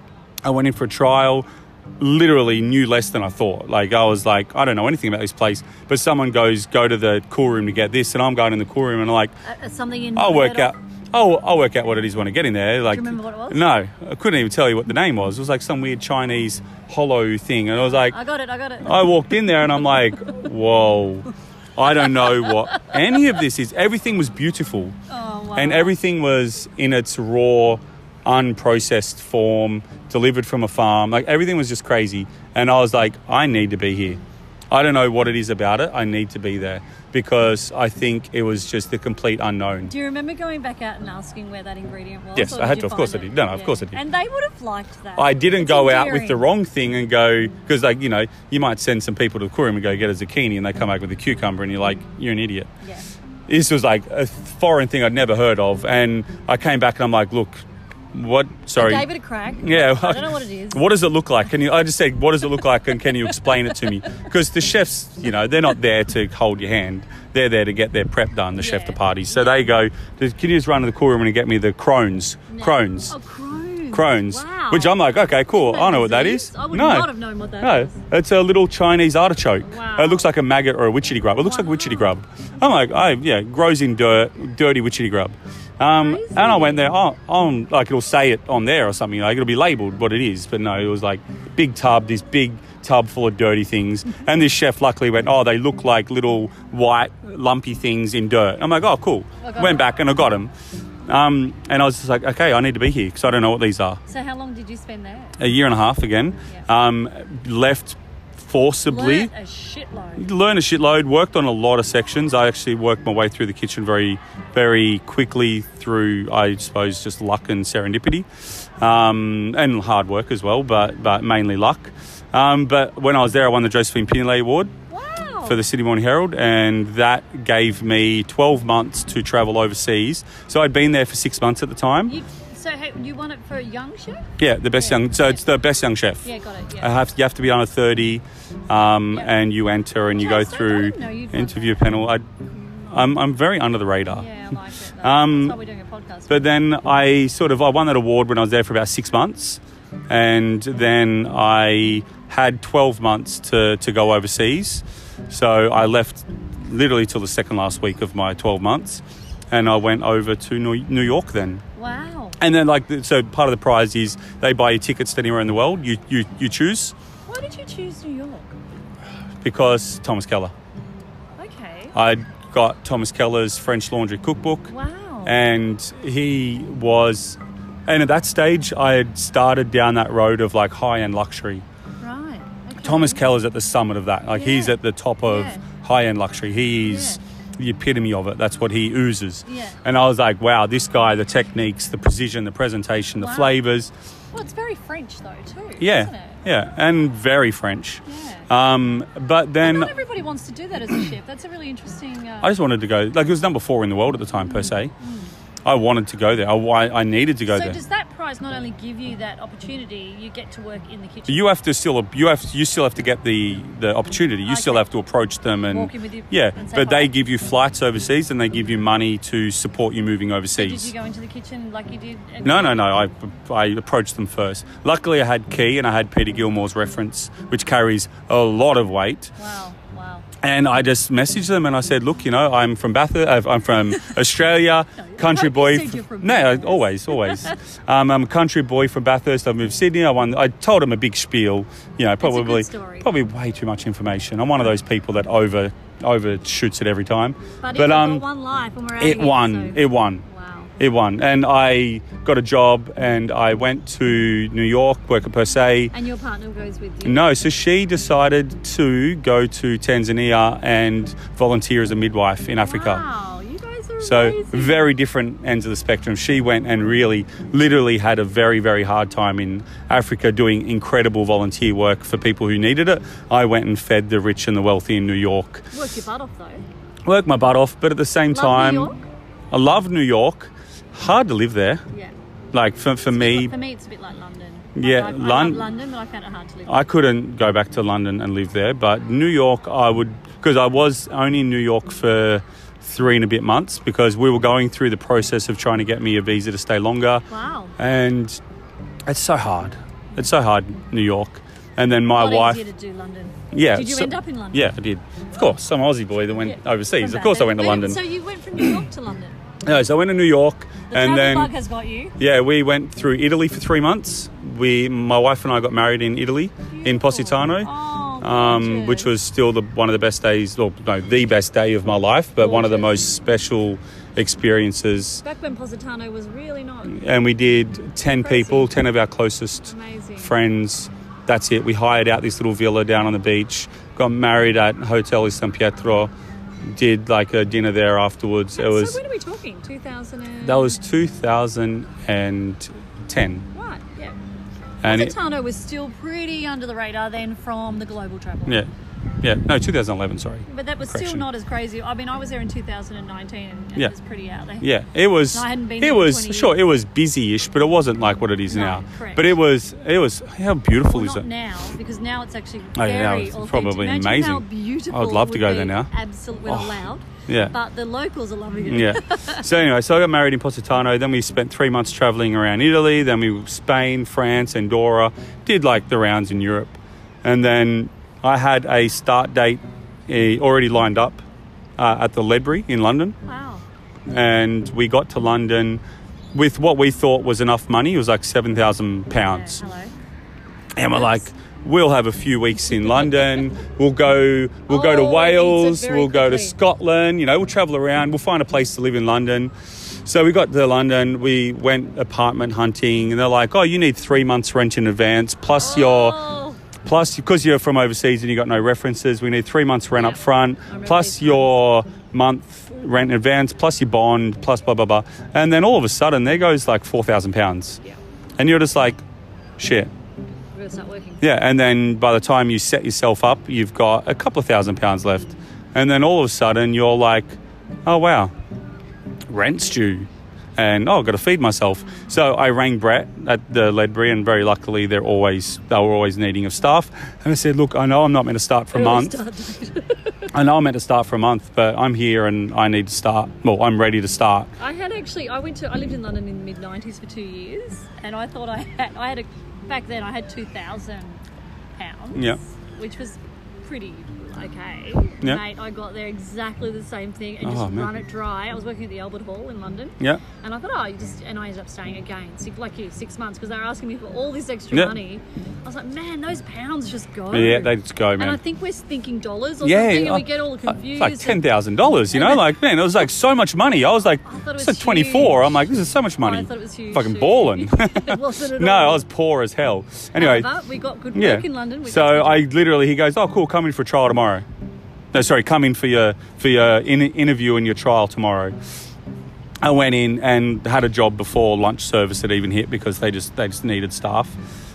I went in for a trial. Literally knew less than I thought. Like I was like, I don't know anything about this place, but someone goes, go to the cool room to get this, and I'm going in the cool room and I'm like, Something in. I'll work out what it is when I get in there. Like, Do you remember what it was? No, I couldn't even tell you what the name was. It was like some weird Chinese hollow thing, and I was like, I got it. I walked in there and I'm like, whoa, I don't know what any of this is. Everything was beautiful, Oh, wow. and everything was in its raw, unprocessed form, delivered from a farm. Like everything was just crazy, and I was like, I need to be here. I don't know what it is about it. I need to be there because I think it was just the complete unknown. Do you remember going back out and asking where that ingredient was? Yes, or I had did to. you Of course I find did. it? No, of course I did. And they would have liked that. I didn't It's go out with endearing. the wrong thing and go, because like, you know, you might send some people to the aquarium and go get a zucchini and they come back with a cucumber and you're like, you're an idiot. Yeah. This was like a foreign thing I'd never heard of. And I came back and I'm like, look, what? Sorry. I gave it a crack. Yeah. I don't know what it is. What does it look like? I just said, what does it look like? And can you explain it to me? Because the chefs, you know, they're not there to hold your hand. They're there to get their prep done, the chef de party. So they go, can you just run to the cool room and get me the Crohn's? No. Crohn's. Oh, Crohn's. Crohn's. Wow. Which I'm like, okay, cool. I know what that disease? is. I would not have known what that No, is. it's a little Chinese artichoke. Wow. It looks like a maggot or a witchetty grub. It looks like witchetty grub. I'm like, grows in dirt, dirty witchetty grub. And I went there, like it'll say it on there or something, like it'll be labelled what it is. But no, it was like big tub, this big tub full of dirty things. And this chef luckily went, they look like little white lumpy things in dirt. I'm like, oh, cool. Went back and I got them. And I was just like, okay, I need to be here because I don't know what these are. So how long did you spend there? A year and a half again. Left forcibly. Learned a shitload. Learned a shitload, worked on a lot of sections. I actually worked my way through the kitchen very, very quickly through, I suppose, just luck and serendipity, and hard work as well, but mainly luck. But when I was there, I won the Josephine Pinelli Award for the Sydney Morning Herald, and that gave me 12 months to travel overseas. So I'd been there for 6 months at the time. You won it for a young chef? Yeah, the best young. So it's the best young chef. Yeah, got it. Yeah. You have to be under 30, and you enter and you go through interview panel. I'm very under the radar. Yeah, I like it. That's why we're doing a podcast. But then I won that award when I was there for about 6 months. And then I had 12 months to go overseas. So I left literally till the second last week of my 12 months. And I went over to New York then. Wow. And then so part of the prize is they buy you tickets to anywhere in the world. You choose. Why did you choose New York? Because Thomas Keller. Okay. I got Thomas Keller's French Laundry Cookbook. Wow. And and at that stage, I had started down that road of like high-end luxury. Right. Okay. Thomas Keller's at the summit of that. Like he's at the top of high-end luxury. He's the epitome of it. That's what he oozes. Yeah. And I was like, wow, this guy, the techniques, the precision, the presentation, the flavors. Well, it's very French though too. Yeah. Isn't it? Yeah. And very French. Yeah. But then not everybody wants to do that as a chef. That's a really interesting. I just wanted to go. Like it was number 4 in the world at the time per se. I wanted to go there. I needed to go there. So does that prize not only give you that opportunity, you get to work in the kitchen? You still have to get the opportunity. You still have to approach them and walk in with you. Yeah, and say but hi. they give you flights overseas and they give you money to support you moving So overseas. did you go into the kitchen like you did? No. I approached them first. Luckily, I had Key and I had Peter Gilmore's reference, which carries a lot of weight. Wow. And I just messaged them and I said, look, I'm from Bathurst. I'm from Australia, country boy. Always. I'm a country boy from Bathurst. I've moved to Sydney. I told them a big spiel. Probably way too much information. I'm one of those people that overshoots it every time. But it got one life and we're out It won. Wow. It won. And I got a job and I went to New York, work at Per Se. And your partner goes with you? No, so she decided to go to Tanzania and volunteer as a midwife in Africa. Wow, you guys are So amazing. very different ends of the spectrum. She went and literally had a very, very hard time in Africa doing incredible volunteer work for people who needed it. I went and fed the rich and the wealthy in New York. Work your butt off though. Worked my butt off, but at the same time, New York? I love New York. Hard to live there. Yeah. Like for me, For me, it's a bit like London. Yeah, I love London, but I found it hard to live. I couldn't go back to London and live there, but New York I would, because I was only in New York for 3 and a bit months because we were going through the process of trying to get me a visa to stay longer. Wow. And it's so hard. It's so hard, New York. And then my a lot wife. easier to do London. Yeah. Did you end up in London? Yeah, I did. Of course, I'm an Aussie boy that went overseas. Of course, I went to London. So you went from New York to London. No, so I went to New York, The and travel then bug has got you. yeah, we went through Italy for 3 months. My wife and I got married in Italy, in Positano. Oh, Which was still one of the best days, or no, the best day of my life, but one of the most special experiences. Back when Positano was really not. And we did 10 people, 10 of our closest Amazing. friends. That's it. We hired out this little villa down on the beach, got married at Hotel San Pietro, did like a dinner there afterwards. So when are we talking? 2000 That was 2010. Right, yeah. And Positano was still pretty under the radar then from the global travel. Yeah, no, 2011, sorry. But that was Correction. still not as crazy. I mean, I was there in 2019 and Yeah. it was pretty out there. Yeah, it was. No, I hadn't been it there for was 20 sure years. it was busy-ish, but it wasn't like what it is No, now. correct. But it was. How beautiful Well, is not it? now, because now it's actually Oh, yeah, very it's authentic. probably Imagine amazing. how beautiful I would love to it go would there be. now. Absolutely, we're allowed. Yeah. But the locals are loving it. Yeah. So anyway, so I got married in Positano. Then we spent 3 months traveling around Italy. Then we Spain, France, Andorra. Did like the rounds in Europe, and then I had a start date already lined up at the Ledbury in London. Wow. And we got to London with what we thought was enough money. It was like £7,000. Yeah, hello. And we're like, we'll have a few weeks in London. We'll go to Oh, Wales. very We'll go to quickly. Scotland. We'll travel around. We'll find a place to live in London. So we got to London. We went apartment hunting, and they're like, "Oh, you need 3 months rent in advance, plus because you're from overseas and you got no references. We need 3 months rent Yeah. up front, remember plus these your month rent in advance, plus your bond, plus blah blah blah." And then all of a sudden, there goes like £4,000, Yeah. and you're just like, "Shit." We're going to start working. Yeah, and then by the time you set yourself up, you've got a couple of £1,000 left. And then all of a sudden, you're like, oh, wow, rent's due. And, I've got to feed myself. So I rang Brett at the Ledbury, and very luckily they were always needing of staff. And I said, look, I know I'm not meant to start for a month. I know I'm meant to start for a month, but I'm here and I need to start. Well, I'm ready to start. I lived in London in the mid-90s for 2 years, and I thought back then I had £2,000, Yeah. which was pretty okay. Yeah. Mate, I got there exactly the same thing and Oh, just man. run it dry. I was working at the Albert Hall in London. Yeah. And I thought, and I ended up staying again, 6 months, because they were asking me for all this extra Yeah. money. I was like, man, those pounds just go. Yeah, they just go, man. And I think we're thinking dollars or Yeah, something, and we get all confused. It's like $10,000, you know? Like, man, it was like so much money. I was like, thought it was it's like 24. huge. I'm like, this is so much money. I thought it was huge. Fucking too. balling. It wasn't at No, all. I was poor as hell. Anyway, But we got good work yeah. in London. We So got he goes, oh, cool, come in for a trial tomorrow. No, sorry, come in for your interview and your trial tomorrow. I went in and had a job before lunch service had even hit because they just needed staff.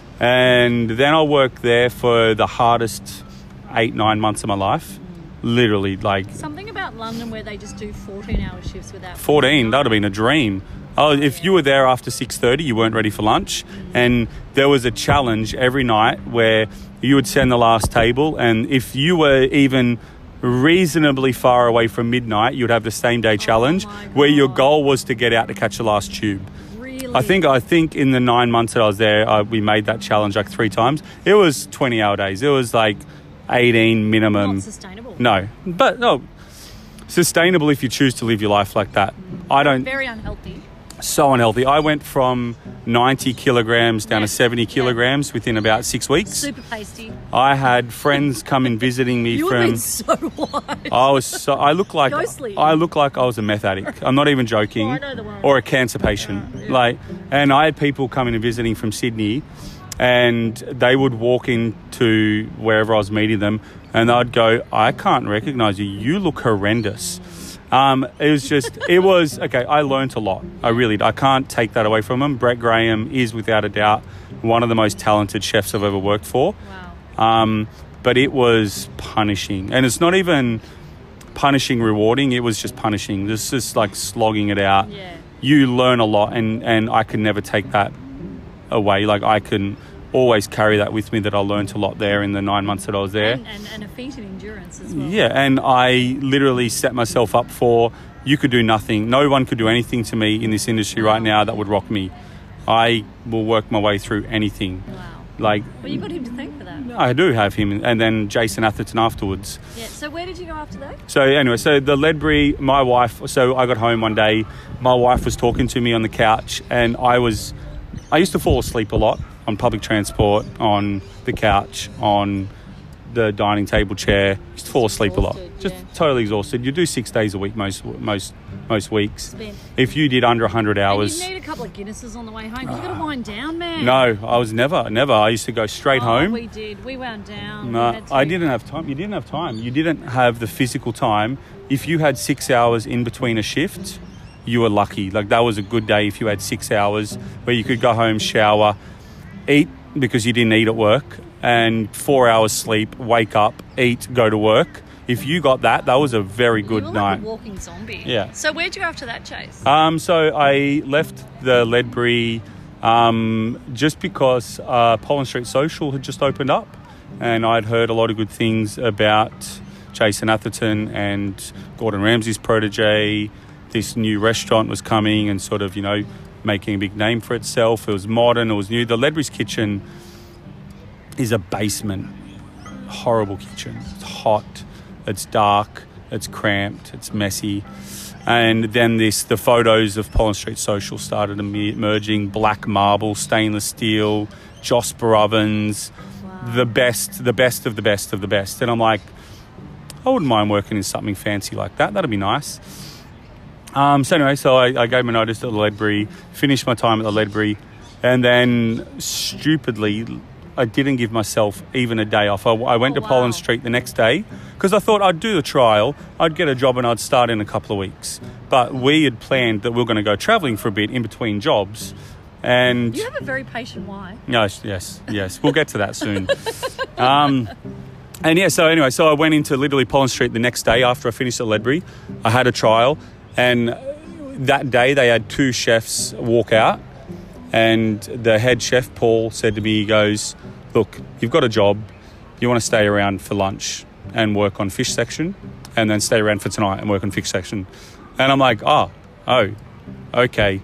And then I worked there for the hardest 8-9 months of my life. Literally, like something about London where they just do 14-hour shifts without 14. That would have been a dream. Oh, if you were there after 6:30, you weren't ready for lunch, and there was a challenge every night where you would send the last table, and if you were even reasonably far away from midnight, you'd have the same day challenge my where your God. goal was to get out to catch the last tube. Really? I think in the 9 months that I was there, we made that challenge like 3 times. It was 20-hour days. It was like 18 minimum. Not sustainable. No, but no, sustainable if you choose to live your life like that. I don't. Very unhealthy. So unhealthy. I went from 90 kilograms down Yeah. to 70 kilograms within about 6 weeks. Super pasty. I had friends come in visiting me You from. have been so wide. I look like Ghostly. I was a meth addict. I'm not even joking. Oh, I know the one. Or a cancer patient. Yeah. And I had people coming and visiting from Sydney, and they would walk into wherever I was meeting them, and I'd go, I can't recognise you. You look horrendous. It was okay. I learnt a lot. I can't take that away from him. Brett Graham is without a doubt one of the most talented chefs I've ever worked for. Wow. But it was punishing, and it's not even punishing rewarding. It was just punishing. It's just like slogging it out. Yeah. You learn a lot, and I can never take that away. Like, I can always carry that with me, that I learnt a lot there in the 9 months that I was there. And a feat in endurance as well. Yeah, and I literally set myself up for, you could do nothing. No one could do anything to me in this industry right now that would rock me. I will work my way through anything. Wow. Like, Well, you've got him to thank for that. I do have him, and then Jason Atherton afterwards. Yeah. So where did you go after that? So anyway, so the Ledbury, my wife, so I got home one day, my wife was talking to me on the couch, and I used to fall asleep a lot on public transport, on the couch, on the dining table chair. Used to fall asleep a lot. Just yeah. totally exhausted. You do 6 days a week most weeks. Spent. If you did under 100 hours. And you need a couple of Guinnesses on the way home. You've got to wind down, man. No, I was never. I used to go straight home. We did. We wound down. No, We had to. I didn't have time. You didn't have time. You didn't have the physical time. If you had 6 hours in between a shift, you were lucky. Like, that was a good day if you had 6 hours where you could go home, shower, eat because you didn't eat at work, and 4 hours sleep, wake up, eat, go to work. If you got that was a very good You were night. like a walking zombie. Yeah. So where'd you go after that, Chase? So I left the Ledbury just because Pollen Street Social had just opened up, and I'd heard a lot of good things about Jason Atherton and Gordon Ramsay's protege. This new restaurant was coming and sort of, making a big name for itself. It was modern, it was new. The Ledbury's kitchen is a basement. Horrible kitchen. It's hot, it's dark, it's cramped, it's messy. And then the photos of Pollen Street Social started emerging. Black marble, stainless steel, Josper ovens, the best of the best of the best. And I'm like, I wouldn't mind working in something fancy like that. That'd be nice. So anyway, I gave my notice at the Ledbury, finished my time at the Ledbury, and then stupidly, I didn't give myself even a day off. I went to Pollen Street the next day because I thought I'd do the trial, I'd get a job, and I'd start in a couple of weeks. But we had planned that we were going to go travelling for a bit in between jobs. And You have a very patient wife. yes. We'll get to that soon. So I went into literally Pollen Street the next day after I finished at Ledbury. I had a trial, and that day they had 2 chefs walk out, and the head chef, Paul, said to me, he goes, look, you've got a job, you want to stay around for lunch, and work on fish section, and then stay around for tonight and work on fish section. And I'm like, oh, okay.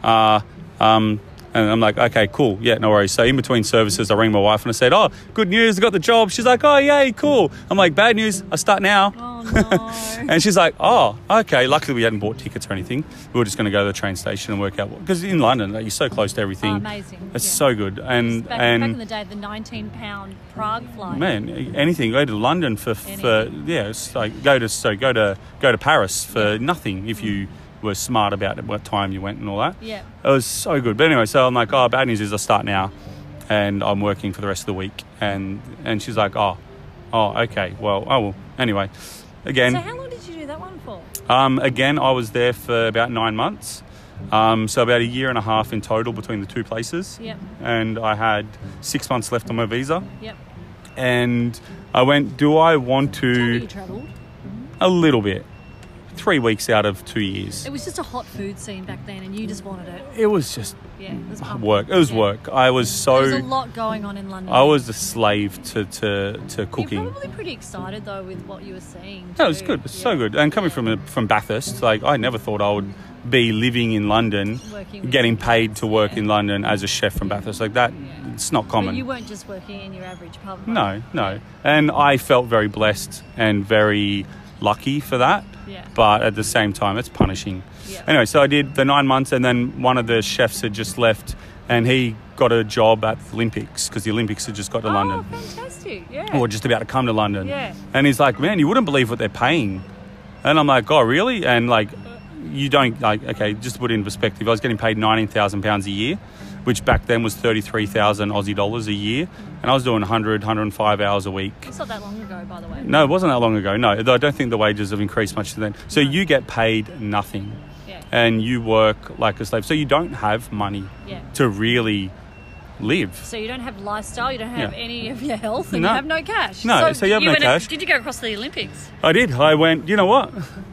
And I'm like, okay, cool. Yeah, no worries. So in between services, I rang my wife and I said, oh, good news, I got the job. She's like, oh, yay, cool. I'm like, bad news, I start now. Oh, no. And she's like, oh, okay. Luckily, we hadn't bought tickets or anything. We were just going to go to the train station and work out. Because in London, like, you're so close to everything. Oh, amazing. It's so good. And back in the day, the £19 Prague flight. Man, anything. Go to London for it's like go to Paris for nothing if you were smart about what time you went and all that. Yeah. It was so good. But anyway, so I'm like, oh, bad news is I start now and I'm working for the rest of the week. And she's like, oh, okay. Well, anyway, again. So how long did you do that one for? Again, I was there for about 9 months. So about a year and a half in total between the two places. Yep. And I had 6 months left on my visa. Yep. And I went, do I want to... Tell me you travelled. A little bit. 3 weeks out of 2 years. It was just a hot food scene back then and you just wanted it. It was just it was pumping. work. It was work. I was so... There was a lot going on in London. I was a slave to cooking. You're probably pretty excited though with what you were seeing. No, it was good. It was so good. And coming from Bathurst, like I never thought I would be living in London, getting paid to work in London as a chef from Bathurst. Like that, it's not common. But you weren't just working in your average pub. No. And I felt very blessed and very lucky for that. Yeah. But at the same time, it's punishing. Yeah. Anyway, so I did the 9 months, and then one of the chefs had just left, and he got a job at the Olympics because the Olympics had just got to London. Oh, fantastic! Yeah. Or just about to come to London. Yeah. And he's like, man, you wouldn't believe what they're paying. And I'm like, oh, really? And like, you don't okay. Just to put it in perspective, I was getting paid £19,000 a year, which back then was 33,000 Aussie dollars a year, and I was doing 105 hours a week. It's not that long ago, by the way. No, it wasn't that long ago. No, I don't think the wages have increased much since then. So you get paid nothing, and you work like a slave. So you don't have money to really live. So you don't have lifestyle, you don't have any of your health, and you have no cash. No, so you have no cash. Did you go across the Olympics? I did. I went, you know what?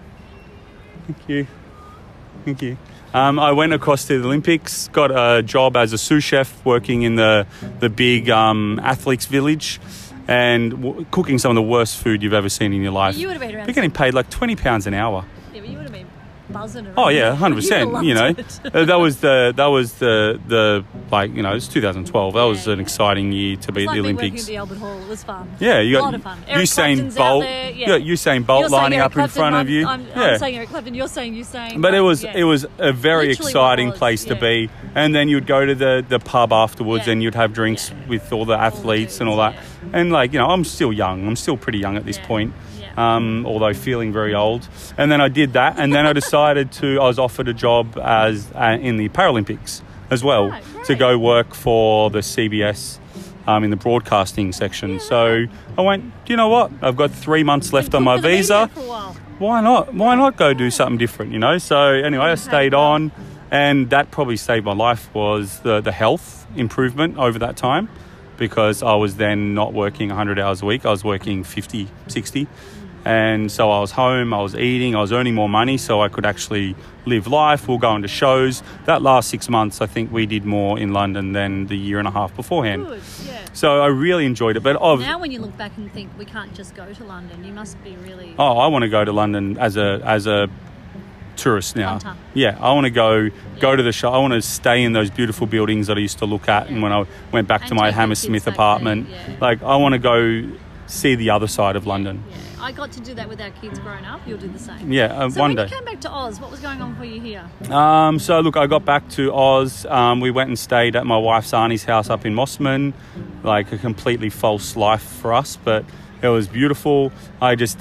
Thank you. I went across to the Olympics, got a job as a sous chef working in the big athletes village and cooking some of the worst food you've ever seen in your life. You would have been around. You're getting paid like £20 an hour. Yeah, but you would have been buzzing around. Oh yeah, 100%. You know, that was the like, you know, it's 2012. That was an exciting year to be at the Olympics. At the Albert Hall. It was fun. Yeah, you got a lot of fun. Usain Bolt. You got Usain Bolt lining up in front of you. I'm saying Eric Clapton. You're saying Usain. But it was a very exciting place to be. And then you'd go to the pub afterwards, and you'd have drinks with all the athletes and all that. And like, you know, I'm still young. I'm still pretty young at this point. Although feeling very old. And then I did that, and then I was offered a job as in the Paralympics as well, to go work for the CBS in the broadcasting section. So I went, you know what? I've got 3 months left on my visa. Why not? Why not go do something different, you know? So anyway, I stayed on, and that probably saved my life was the health improvement over that time, because I was then not working 100 hours a week. I was working 50, 60. And so I was home, I was eating, I was earning more money so I could actually live life. We'll go into shows. That last 6 months, I think we did more in London than the year and a half beforehand. Good, yeah. So I really enjoyed it. But now when you look back and think, we can't just go to London, you must be really... Oh, I want to go to London as a tourist now. Hunter. Yeah, I want to go to the show. I want to stay in those beautiful buildings that I used to look at, and when I went back to my Hammersmith apartment, like I want to go see the other side of London. Yeah. I got to do that with our kids growing up. You'll do the same. Yeah, so one day. when you came back to Oz, what was going on for you here? So look, I got back to Oz. We went and stayed at my wife's auntie's house up in Mossman, like a completely false life for us, but it was beautiful. I just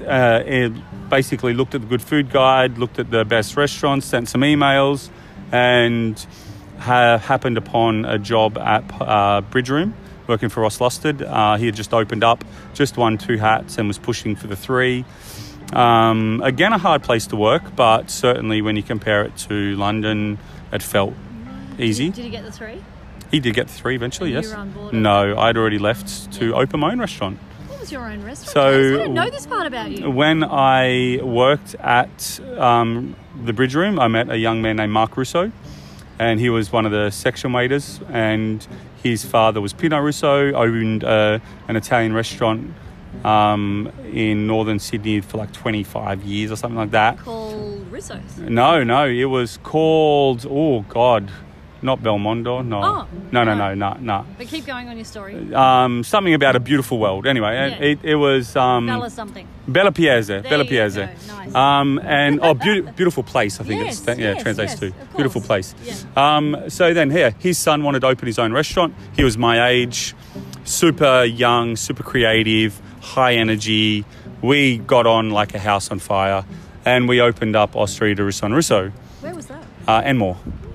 basically looked at the Good Food Guide, looked at the best restaurants, sent some emails, and happened upon a job at Bridge Room, working for Ross Lusted. He had just opened up, just won 2 hats and was pushing for the 3. Again, a hard place to work, but certainly when you compare it to London, it felt easy. Did he get the 3? He did get the 3 eventually, yes. You were on board? No, I'd already left to open my own restaurant. What was your own restaurant? So, I didn't know this part about you. When I worked at the Bridge Room, I met a young man named Mark Russo, and he was one of the section waiters, and his father was Pino Russo, owned an Italian restaurant in northern Sydney for like 25 years or something like that. Called Risso's. No, it was called, oh God, not Belmondo, no. Oh, No. But keep going on your story. Something about a beautiful world. Anyway, Yeah. it was... Bella something. Bella Piese. There Bella you go. Piese. Nice. And beautiful place, I think Yes, translates to. of course. Beautiful place. Yeah. So then here, his son wanted to open his own restaurant. He was my age, super young, super creative, high energy. We got on like a house on fire, and we opened up Osteria Risso and Risso. Where was that? Enmore.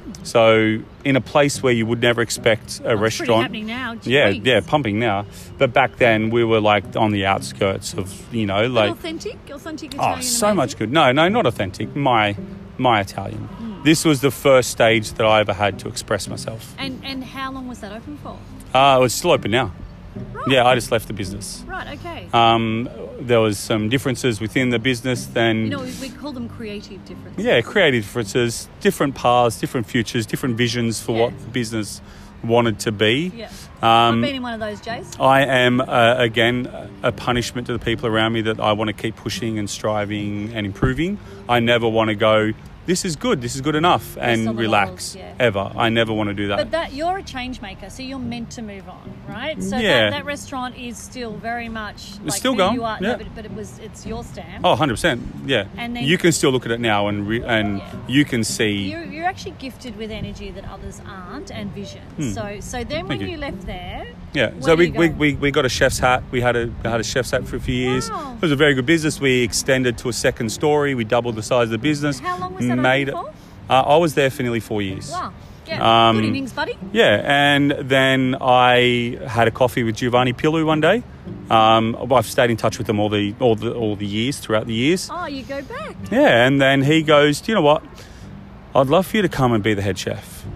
So in a place where you would never expect a It's restaurant. pretty happening now. Yeah, Jeez. pumping now. But back then we were like on the outskirts of, But like... authentic Italian. Oh, so amazing? much good. No, not authentic. My Italian. This was the first stage that I ever had to express myself. And how long was that open for? It's still open now. Right. Yeah, I just left the business. Right. Okay. There was some differences within the business. Then, we call them creative differences. yeah, creative differences, different paths, different futures, different visions for Yeah. what the business wanted to be. Yeah. I've been in one of those, Jace. I am, again, a punishment to the people around me that I want to keep pushing and striving and improving. I never want to go, this is good enough, and on the relax, laurels, yeah. ever. I never want to do that. But you're a change maker, so you're meant to move on, right? So Yeah. that restaurant is still very much like still who going, you are. yeah. No, but it's your stamp. Oh, 100%, yeah. And then- you can still look at it now and Yeah. you can see... You're actually gifted with energy that others aren't, and vision. So then when Thank you. you left there, Yeah, where so do you go? we got a chef's hat. We had a chef's hat for a few years. Wow. It was a very good business. We extended to a second story. We doubled the size of the business. How long was that Made open it. for? I was there for nearly 4 years. Wow. Yeah. Good innings, buddy. Yeah, and then I had a coffee with Giovanni Pilu one day. I've stayed in touch with him all the years throughout the years. Oh, you go back. Yeah, and then he goes, "Do you know what? I'd love for you to come and be the head chef."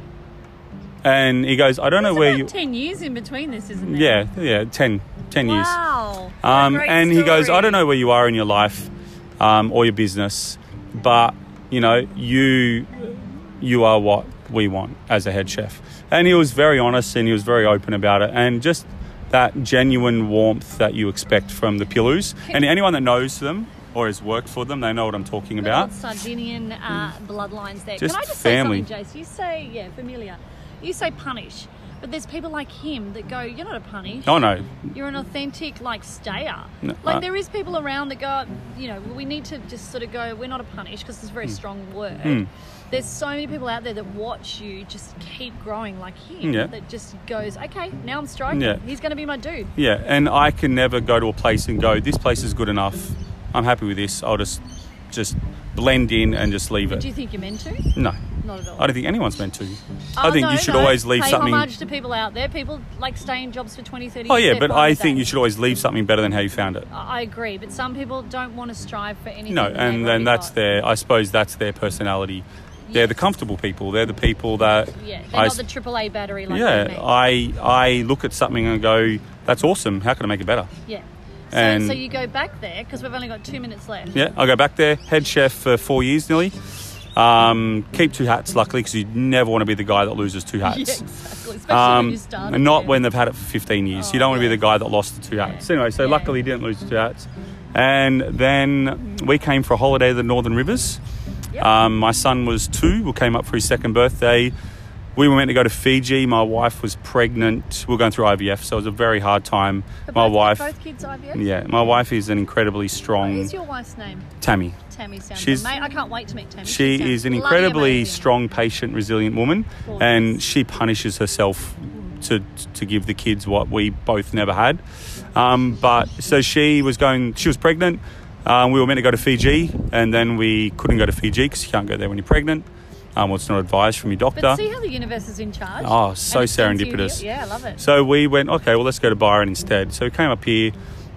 And he goes, "I don't know where About you." 10 years in between this, isn't there? Yeah, 10 years. Wow. What a great And he goes, story. "I don't know where you are in your life or your business, but you are what we want as a head chef." And he was very honest and he was very open about it, and just that genuine warmth that you expect from the Pilus. And anyone that knows them or has worked for them, they know what I'm talking Good about. old Sardinian bloodlines there. Just Can I just family. say something, Jace? You say, familiar. You say punish, but there's people like him that go, you're not a punish. Oh no, You're an authentic, stayer. No, There is people around that go, we need to just sort of go, we're not a punish, because it's a very strong word. There's so many people out there that watch you just keep growing like him, Yeah. that just goes, okay, now I'm striking. Yeah. He's going to be my dude. yeah, and I can never go to a place and go, this place is good enough. I'm happy with this. I'll just blend in and just leave it. Do you think you're meant to? No, Not at all. I don't think anyone's meant to. Oh, I think no, you should no. always leave Pay something. homage to people out there. People stay in jobs for 20, 30 Oh years. yeah, They're but fine I with think that. you should always leave something better than how you found it. I agree, but some people don't want to strive for anything. No, that they've and then already that's got. I suppose that's their personality. They're the comfortable people. They're the people that... Yeah, they're not the AAA battery like me. I look at something and go, that's awesome. How can I make it better? Yeah. And- So you go back there, because we've only got 2 minutes left. Yeah, I go back there, head chef for 4 years nearly. Keep two hats, luckily, because you never want to be the guy that loses two Yeah, hats. exactly. Especially when you start. And not when they've had it for 15 years. Oh, You don't want to be yeah. the guy that lost the two hats. Anyway, so Yeah. luckily he didn't lose the two hats. And then we came for a holiday to the Northern Rivers. Yep. My son was 2. We came up for his second birthday. We were meant to go to Fiji. My wife was pregnant. We were going through IVF, so it was a very hard time. Both kids IVF? Yeah, my wife is an incredibly What strong... is your wife's name? Tammy. Tammy sounds She's- amazing. I can't wait to meet Tammy. She sounds is an bloody incredibly amazing. strong, patient, resilient woman, Gorgeous. and she punishes herself to give the kids what we both never had. But so she was pregnant. We were meant to go to Fiji, and then we couldn't go to Fiji because you can't go there when you're pregnant. Well, it's not advised from your doctor. But see how the universe is in charge? Oh, so And it sends you serendipitous. here? Yeah, I love it. So we went, okay, well, let's go to Byron instead. So we came up here.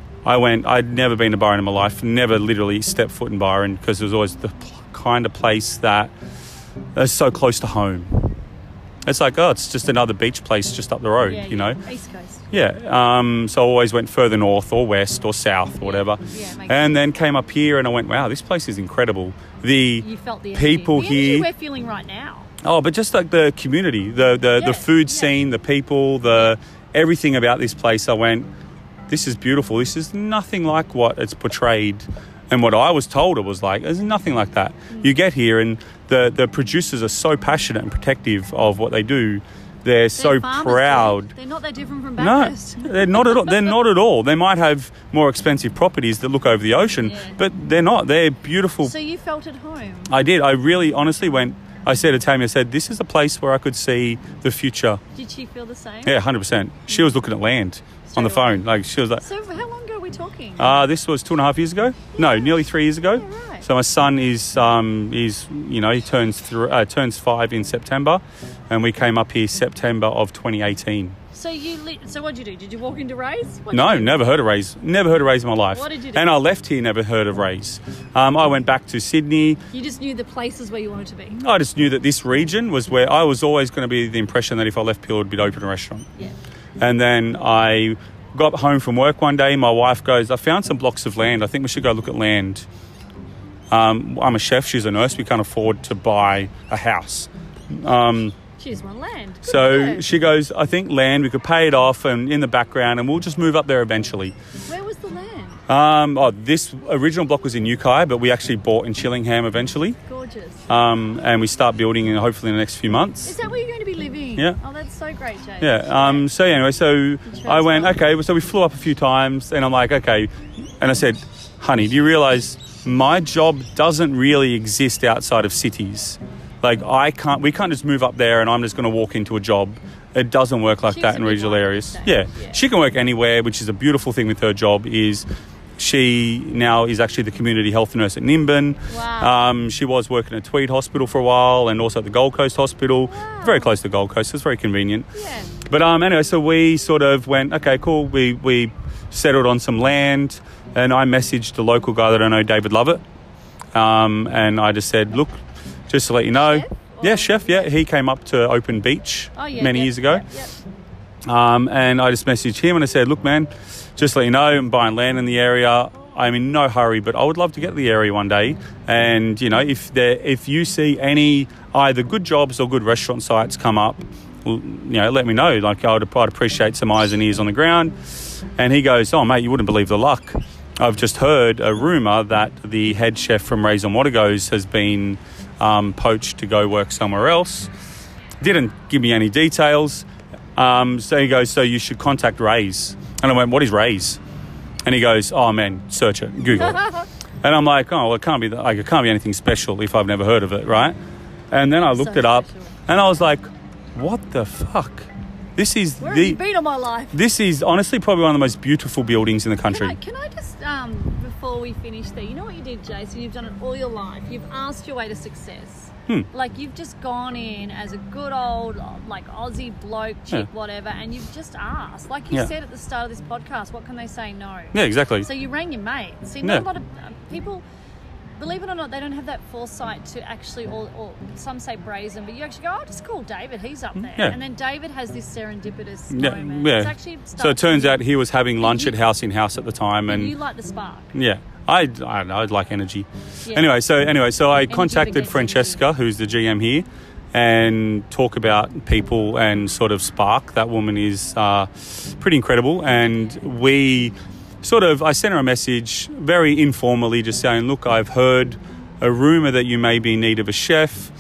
I'd never been to Byron in my life, never literally stepped foot in Byron, because it was always the kind of place that is so close to home. It's like, it's just another beach place just up the road, Yeah, you know? East Coast. Yeah. So I always went further north or west or south or whatever. Yeah, makes And then came up here and I went, wow, this place is incredible. You felt the energy. people the energy here... we're feeling right now. Oh, but just like the community, the Yeah, food yeah. scene, the people, everything about this place. I went, this is beautiful. This is nothing like what it's portrayed and what I was told it was like. There's nothing like that. You get here and the producers are so passionate and protective of what they do. They're so farmers, proud. They're not that different from Bathurst. No, they're not at all. They're not at all. They might have more expensive properties that look over the ocean, but they're not. They're beautiful. So you felt at home? I did. I really honestly went. I said to Tammy, I said, this is a place where I could see the future. Did she feel the same? Yeah, 100%. She was looking at land on the phone. Like she was like. So how long ago are we talking? This was 2.5 years ago. No, nearly 3 years ago. Yeah, right. So my son is he turns 5 in September, and we came up here September of 2018. So so what did you do? Did you walk into Rays? No, never heard of Rays. Never heard of Rays in my life. What did you do? And I left here, never heard of Rays. I went back to Sydney. You just knew the places where you wanted to be. I just knew that this region was where I was always going to be the impression that if I left Peel, it would be to open a restaurant. Yeah. And then I got home from work one day. My wife goes, I found some blocks of land. I think we should go look at land. I'm a chef. She's a nurse. We can't afford to buy a house. She just want land. Good So she goes, I think land, we could pay it off and in the background and we'll just move up there eventually. Where was the land? This original block was in Yukai, but we actually bought in Chillingham eventually. Gorgeous. And we start building in hopefully in the next few months. Is that where you're going to be living? Yeah. Oh, that's so great, Jay. Yeah. So anyway, so I went, okay, so we flew up a few times and I'm like, okay. And I said, honey, do you realise my job doesn't really exist outside of cities? Like we can't just move up there and I'm just going to walk into a job. It doesn't work like that in regional areas. Yeah. She can work anywhere, which is a beautiful thing with her job is she now is actually the community health nurse at Nimbin. Wow. She was working at Tweed Hospital for a while and also at the Gold Coast Hospital. Wow. Very close to the Gold Coast. It's very convenient. Yeah. But anyway, so we sort of went, okay, cool. We settled on some land and I messaged the local guy that I know, David Lovett. And I just said, look, just to let you know. Chef? Yeah, chef, yeah. He came up to Open Beach many years ago. Yep. And I just messaged him and I said, look, man, just to let you know, I'm buying land in the area. I'm in no hurry, but I would love to get to the area one day. And, you know, if you see any either good jobs or good restaurant sites come up, well, you know, let me know. Like, I'd appreciate some eyes and ears on the ground. And he goes, oh, mate, you wouldn't believe the luck. I've just heard a rumour that the head chef from Rays on Watergoes has been poached to go work somewhere else. Didn't give me any details. So he goes, so you should contact Rays. And I went, what is Rays? And he goes, oh man, search it, Google it. And I'm like, oh, well, it can't be anything special if I've never heard of it, right? And then I looked it up and I was like, what the fuck? This is Where have you been all my life? This is honestly probably one of the most beautiful buildings in the country. Can I just, before we finish there, you know what you did, Jason? You've done it all your life. You've asked your way to success. Like, you've just gone in as a good old, like, Aussie bloke, chick, whatever, and you've just asked. Like you said at the start of this podcast, what can they say no? Yeah, exactly. So you rang your mate. See, not a lot of people, believe it or not, they don't have that foresight to actually, or some say brazen, but you actually go, oh, just call David, he's up there. Yeah. And then David has this serendipitous moment. Yeah. It's actually so it turns out he was having lunch at House in House at the time. And you like the spark. Yeah. I don't know, I'd like energy. Yeah. Anyway, so I contacted Francesca, who's the GM here, and talk about people and sort of spark. That woman is pretty incredible. And I sent her a message very informally just saying, look, I've heard a rumour that you may be in need of a chef.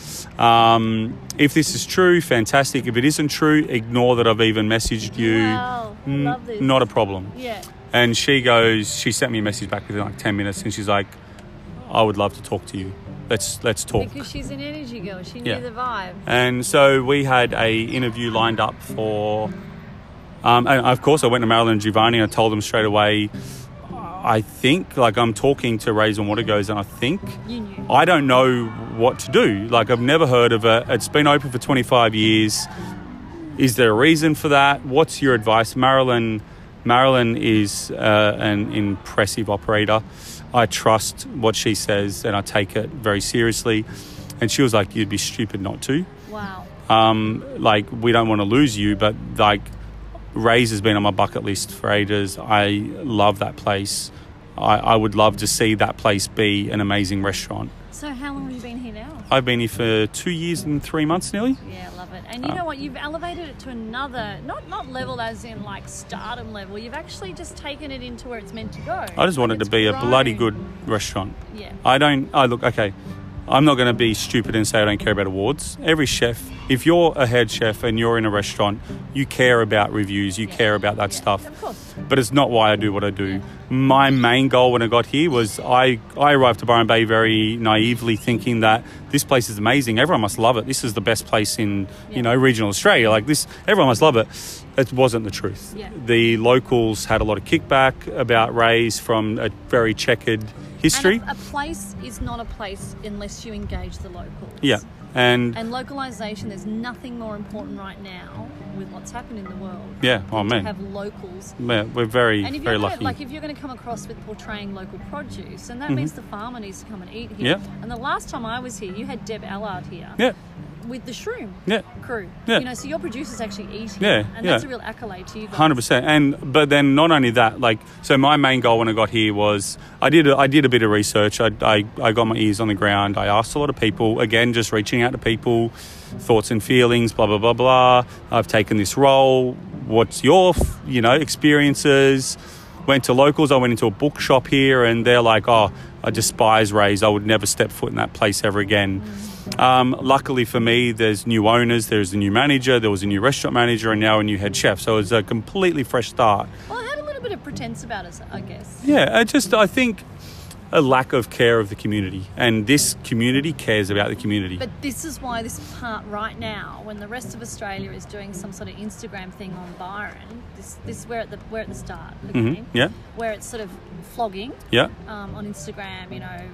If this is true, fantastic. If it isn't true, ignore that I've even messaged you. Wow, I love this. Not a problem. Yeah. And she sent me a message back within like 10 minutes and she's like, I would love to talk to you. Let's talk. Because she's an energy girl. She knew the vibe. And so we had a interview lined up for, and of course I went to Marilyn and Giovanni and I told them straight away, I think, like, I'm talking to Rays on Watergoes and I think you knew. I don't know what to do. Like, I've never heard of it. It's been open for 25 years. Is there a reason for that? What's your advice? Marilyn is an impressive operator. I trust what she says and I take it very seriously. And she was like, you'd be stupid not to. Wow. Like, we don't want to lose you, but like, Rays has been on my bucket list for ages. I love that place. I would love to see that place be an amazing restaurant. So how long have you been here now? I've been here for 2 years and 3 months nearly. Yeah, I love it. And you know what? You've elevated it to another, not level as in like stardom level. You've actually just taken it into where it's meant to go. I just wanted to be a bloody good restaurant. Yeah. Okay. I'm not going to be stupid and say I don't care about awards. Every chef, if you're a head chef and you're in a restaurant, you care about reviews, you care about that stuff. Of course. But it's not why I do what I do. Yeah. My main goal when I got here was I arrived to Byron Bay very naively thinking that this place is amazing. Everyone must love it. This is the best place in, regional Australia. Like this, everyone must love it. It wasn't the truth. Yeah. The locals had a lot of kickback about Ray's from a very checkered history. And a place is not a place unless you engage the locals. Yeah. And localization, there's nothing more important right now with what's happened in the world. Yeah, oh man. To have locals. Yeah, we're very lucky. Like if you're going to come across with portraying local produce, and that means the farmer needs to come and eat here. Yeah. And the last time I was here, you had Deb Allard here. Yeah. With the shroom crew. Yeah. So your producers actually eat Yeah. here. And that's a real accolade to you guys. 100%. But then not only that, so my main goal when I got here was I did a bit of research. I got my ears on the ground. I asked a lot of people, again, just reaching out to people, thoughts and feelings, blah, blah, blah, blah. I've taken this role. What's your, experiences? Went to locals. I went into a bookshop here and they're like, oh, I despise Ray's. I would never step foot in that place ever again. Luckily for me, there's new owners, there's a new manager, there was a new restaurant manager, and now a new head chef. So it's a completely fresh start. Well, it had a little bit of pretense about us, I guess. Yeah, I think a lack of care of the community, and this community cares about the community. But this is why this part right now, when the rest of Australia is doing some sort of Instagram thing on Byron, this we're at the start, okay? Mm-hmm. Yeah. Where it's sort of flogging. Yeah. On Instagram,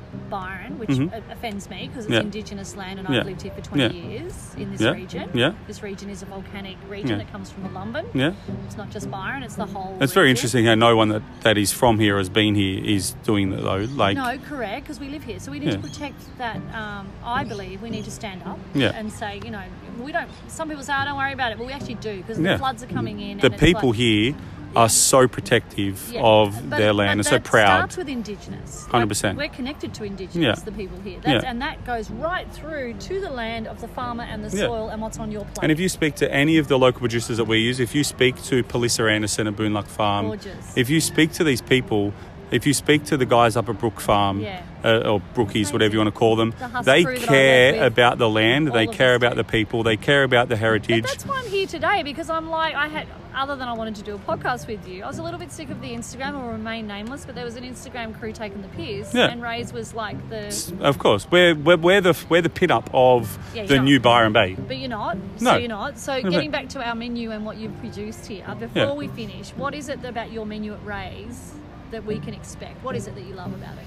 Byron, which offends me because it's Indigenous land, and I've lived here for 20 years in this region. Yeah. This region is a volcanic region that comes from the Lumban. Yeah. It's not just Byron; it's the whole. It's very interesting how no one that is from here has been here is doing that though. No, correct, because we live here. So we need to protect that. I believe we need to stand up and say, we don't, some people say, oh, don't worry about it, but we actually do, because the floods are coming in. The people here are so protective of their land and so proud. It starts with Indigenous. 100%. We're connected to Indigenous, the people here. And that goes right through to the land of the farmer and the soil and what's on your plate. And if you speak to any of the local producers that we use, if you speak to Palissa Anderson at Boonluck Farm, gorgeous. If you speak to these people, if you speak to the guys up at Brook Farm, or Brookies, whatever you want to call them, they care about the land, they care about the people, they care about the heritage. But that's why I'm here today, because I'm like, other than I wanted to do a podcast with you, I was a little bit sick of the Instagram, or remain nameless, but there was an Instagram crew taking the piss, and Ray's was like the... Of course, we're the pin-up of the new Byron Bay. But you're not. No. So you're not. So getting back to our menu and what you've produced here, before we finish, what is it about your menu at Ray's that we can expect? What is it that you love about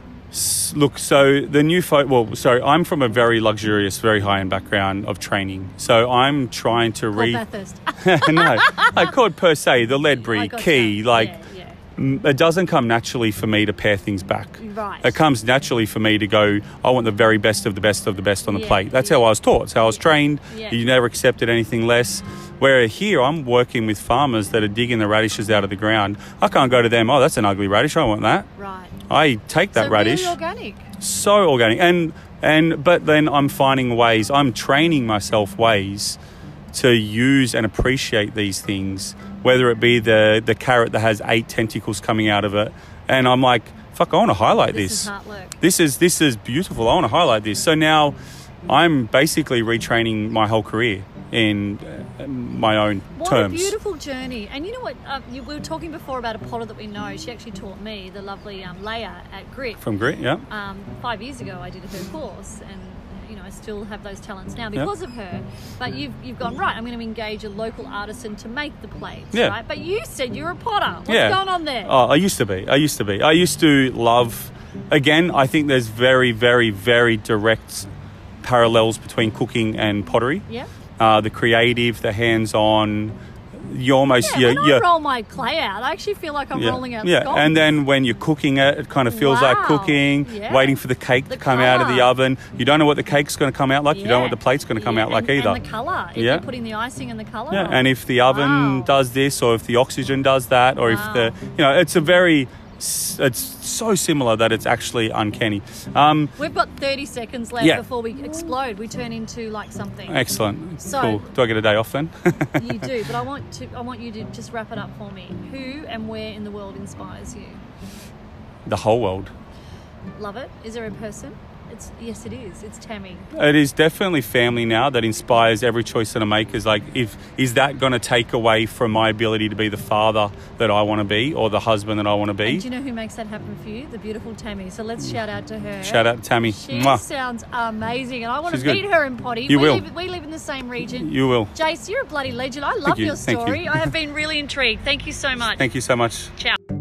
it? Look, so the new I'm from a very luxurious, very high-end background of training. So I'm trying to Bathurst. No, I called per se the Ledbury, Key, it doesn't come naturally for me to pare things back. Right. It comes naturally for me to go, I want the very best of the best of the best on the plate. That's how I was taught. It's how I was trained. Yeah. You never accepted anything less. Where here I'm working with farmers that are digging the radishes out of the ground. I can't go to them, oh, that's an ugly radish, I want that. Right. I take that radish. So really organic. So organic. But then I'm finding ways, I'm training myself ways to use and appreciate these things, whether it be the carrot that has 8 tentacles coming out of it. And I'm like, fuck, I want to highlight this. This is hard work. This is beautiful. I want to highlight this. So now I'm basically retraining my whole career in my own terms. What a beautiful journey. And you know what? We were talking before about a potter that we know. She actually taught me, the lovely Leia at Grit. From Grit, yeah. 5 years ago I did her course, and I still have those talents now because of her. But you've gone, right, I'm going to engage a local artisan to make the plates, right? But you said you're a potter. What's going on there? Oh, I used to be. I used to love... Again, I think there's very, very, very direct parallels between cooking and pottery. Yeah. The creative, the hands-on... You almost when I roll my clay out, I actually feel like I'm rolling out scones. And then when you're cooking it kind of feels like cooking, waiting for the cake to come out of the oven. You don't know what the cake's going to come out like. You don't know what the plate's going to come out like either. And the colour, if you're putting the icing and the colour. Yeah, and if the oven does this, or if the oxygen does that, or if it's a very it's so similar that it's actually uncanny. We've got 30 seconds left before we explode. We turn into like something. Excellent. So, cool. Do I get a day off then? You do, but I want you to just wrap it up for me. Who and where in the world inspires you? The whole world. Love it. Is there a person? Yes, it is. It's Tammy. It is definitely family now that inspires every choice that I make. Is like, is that going to take away from my ability to be the father that I want to be or the husband that I want to be? And do you know who makes that happen for you? The beautiful Tammy. So let's shout out to her. Shout out to Tammy. She Mwah. sounds amazing, and I want She's to meet good. her in Potty. You will. We live in the same region. You will. Jace, you're a bloody legend. I love you. your Thank you. story. I have been really intrigued. Thank you so much. Thank you so much. Ciao.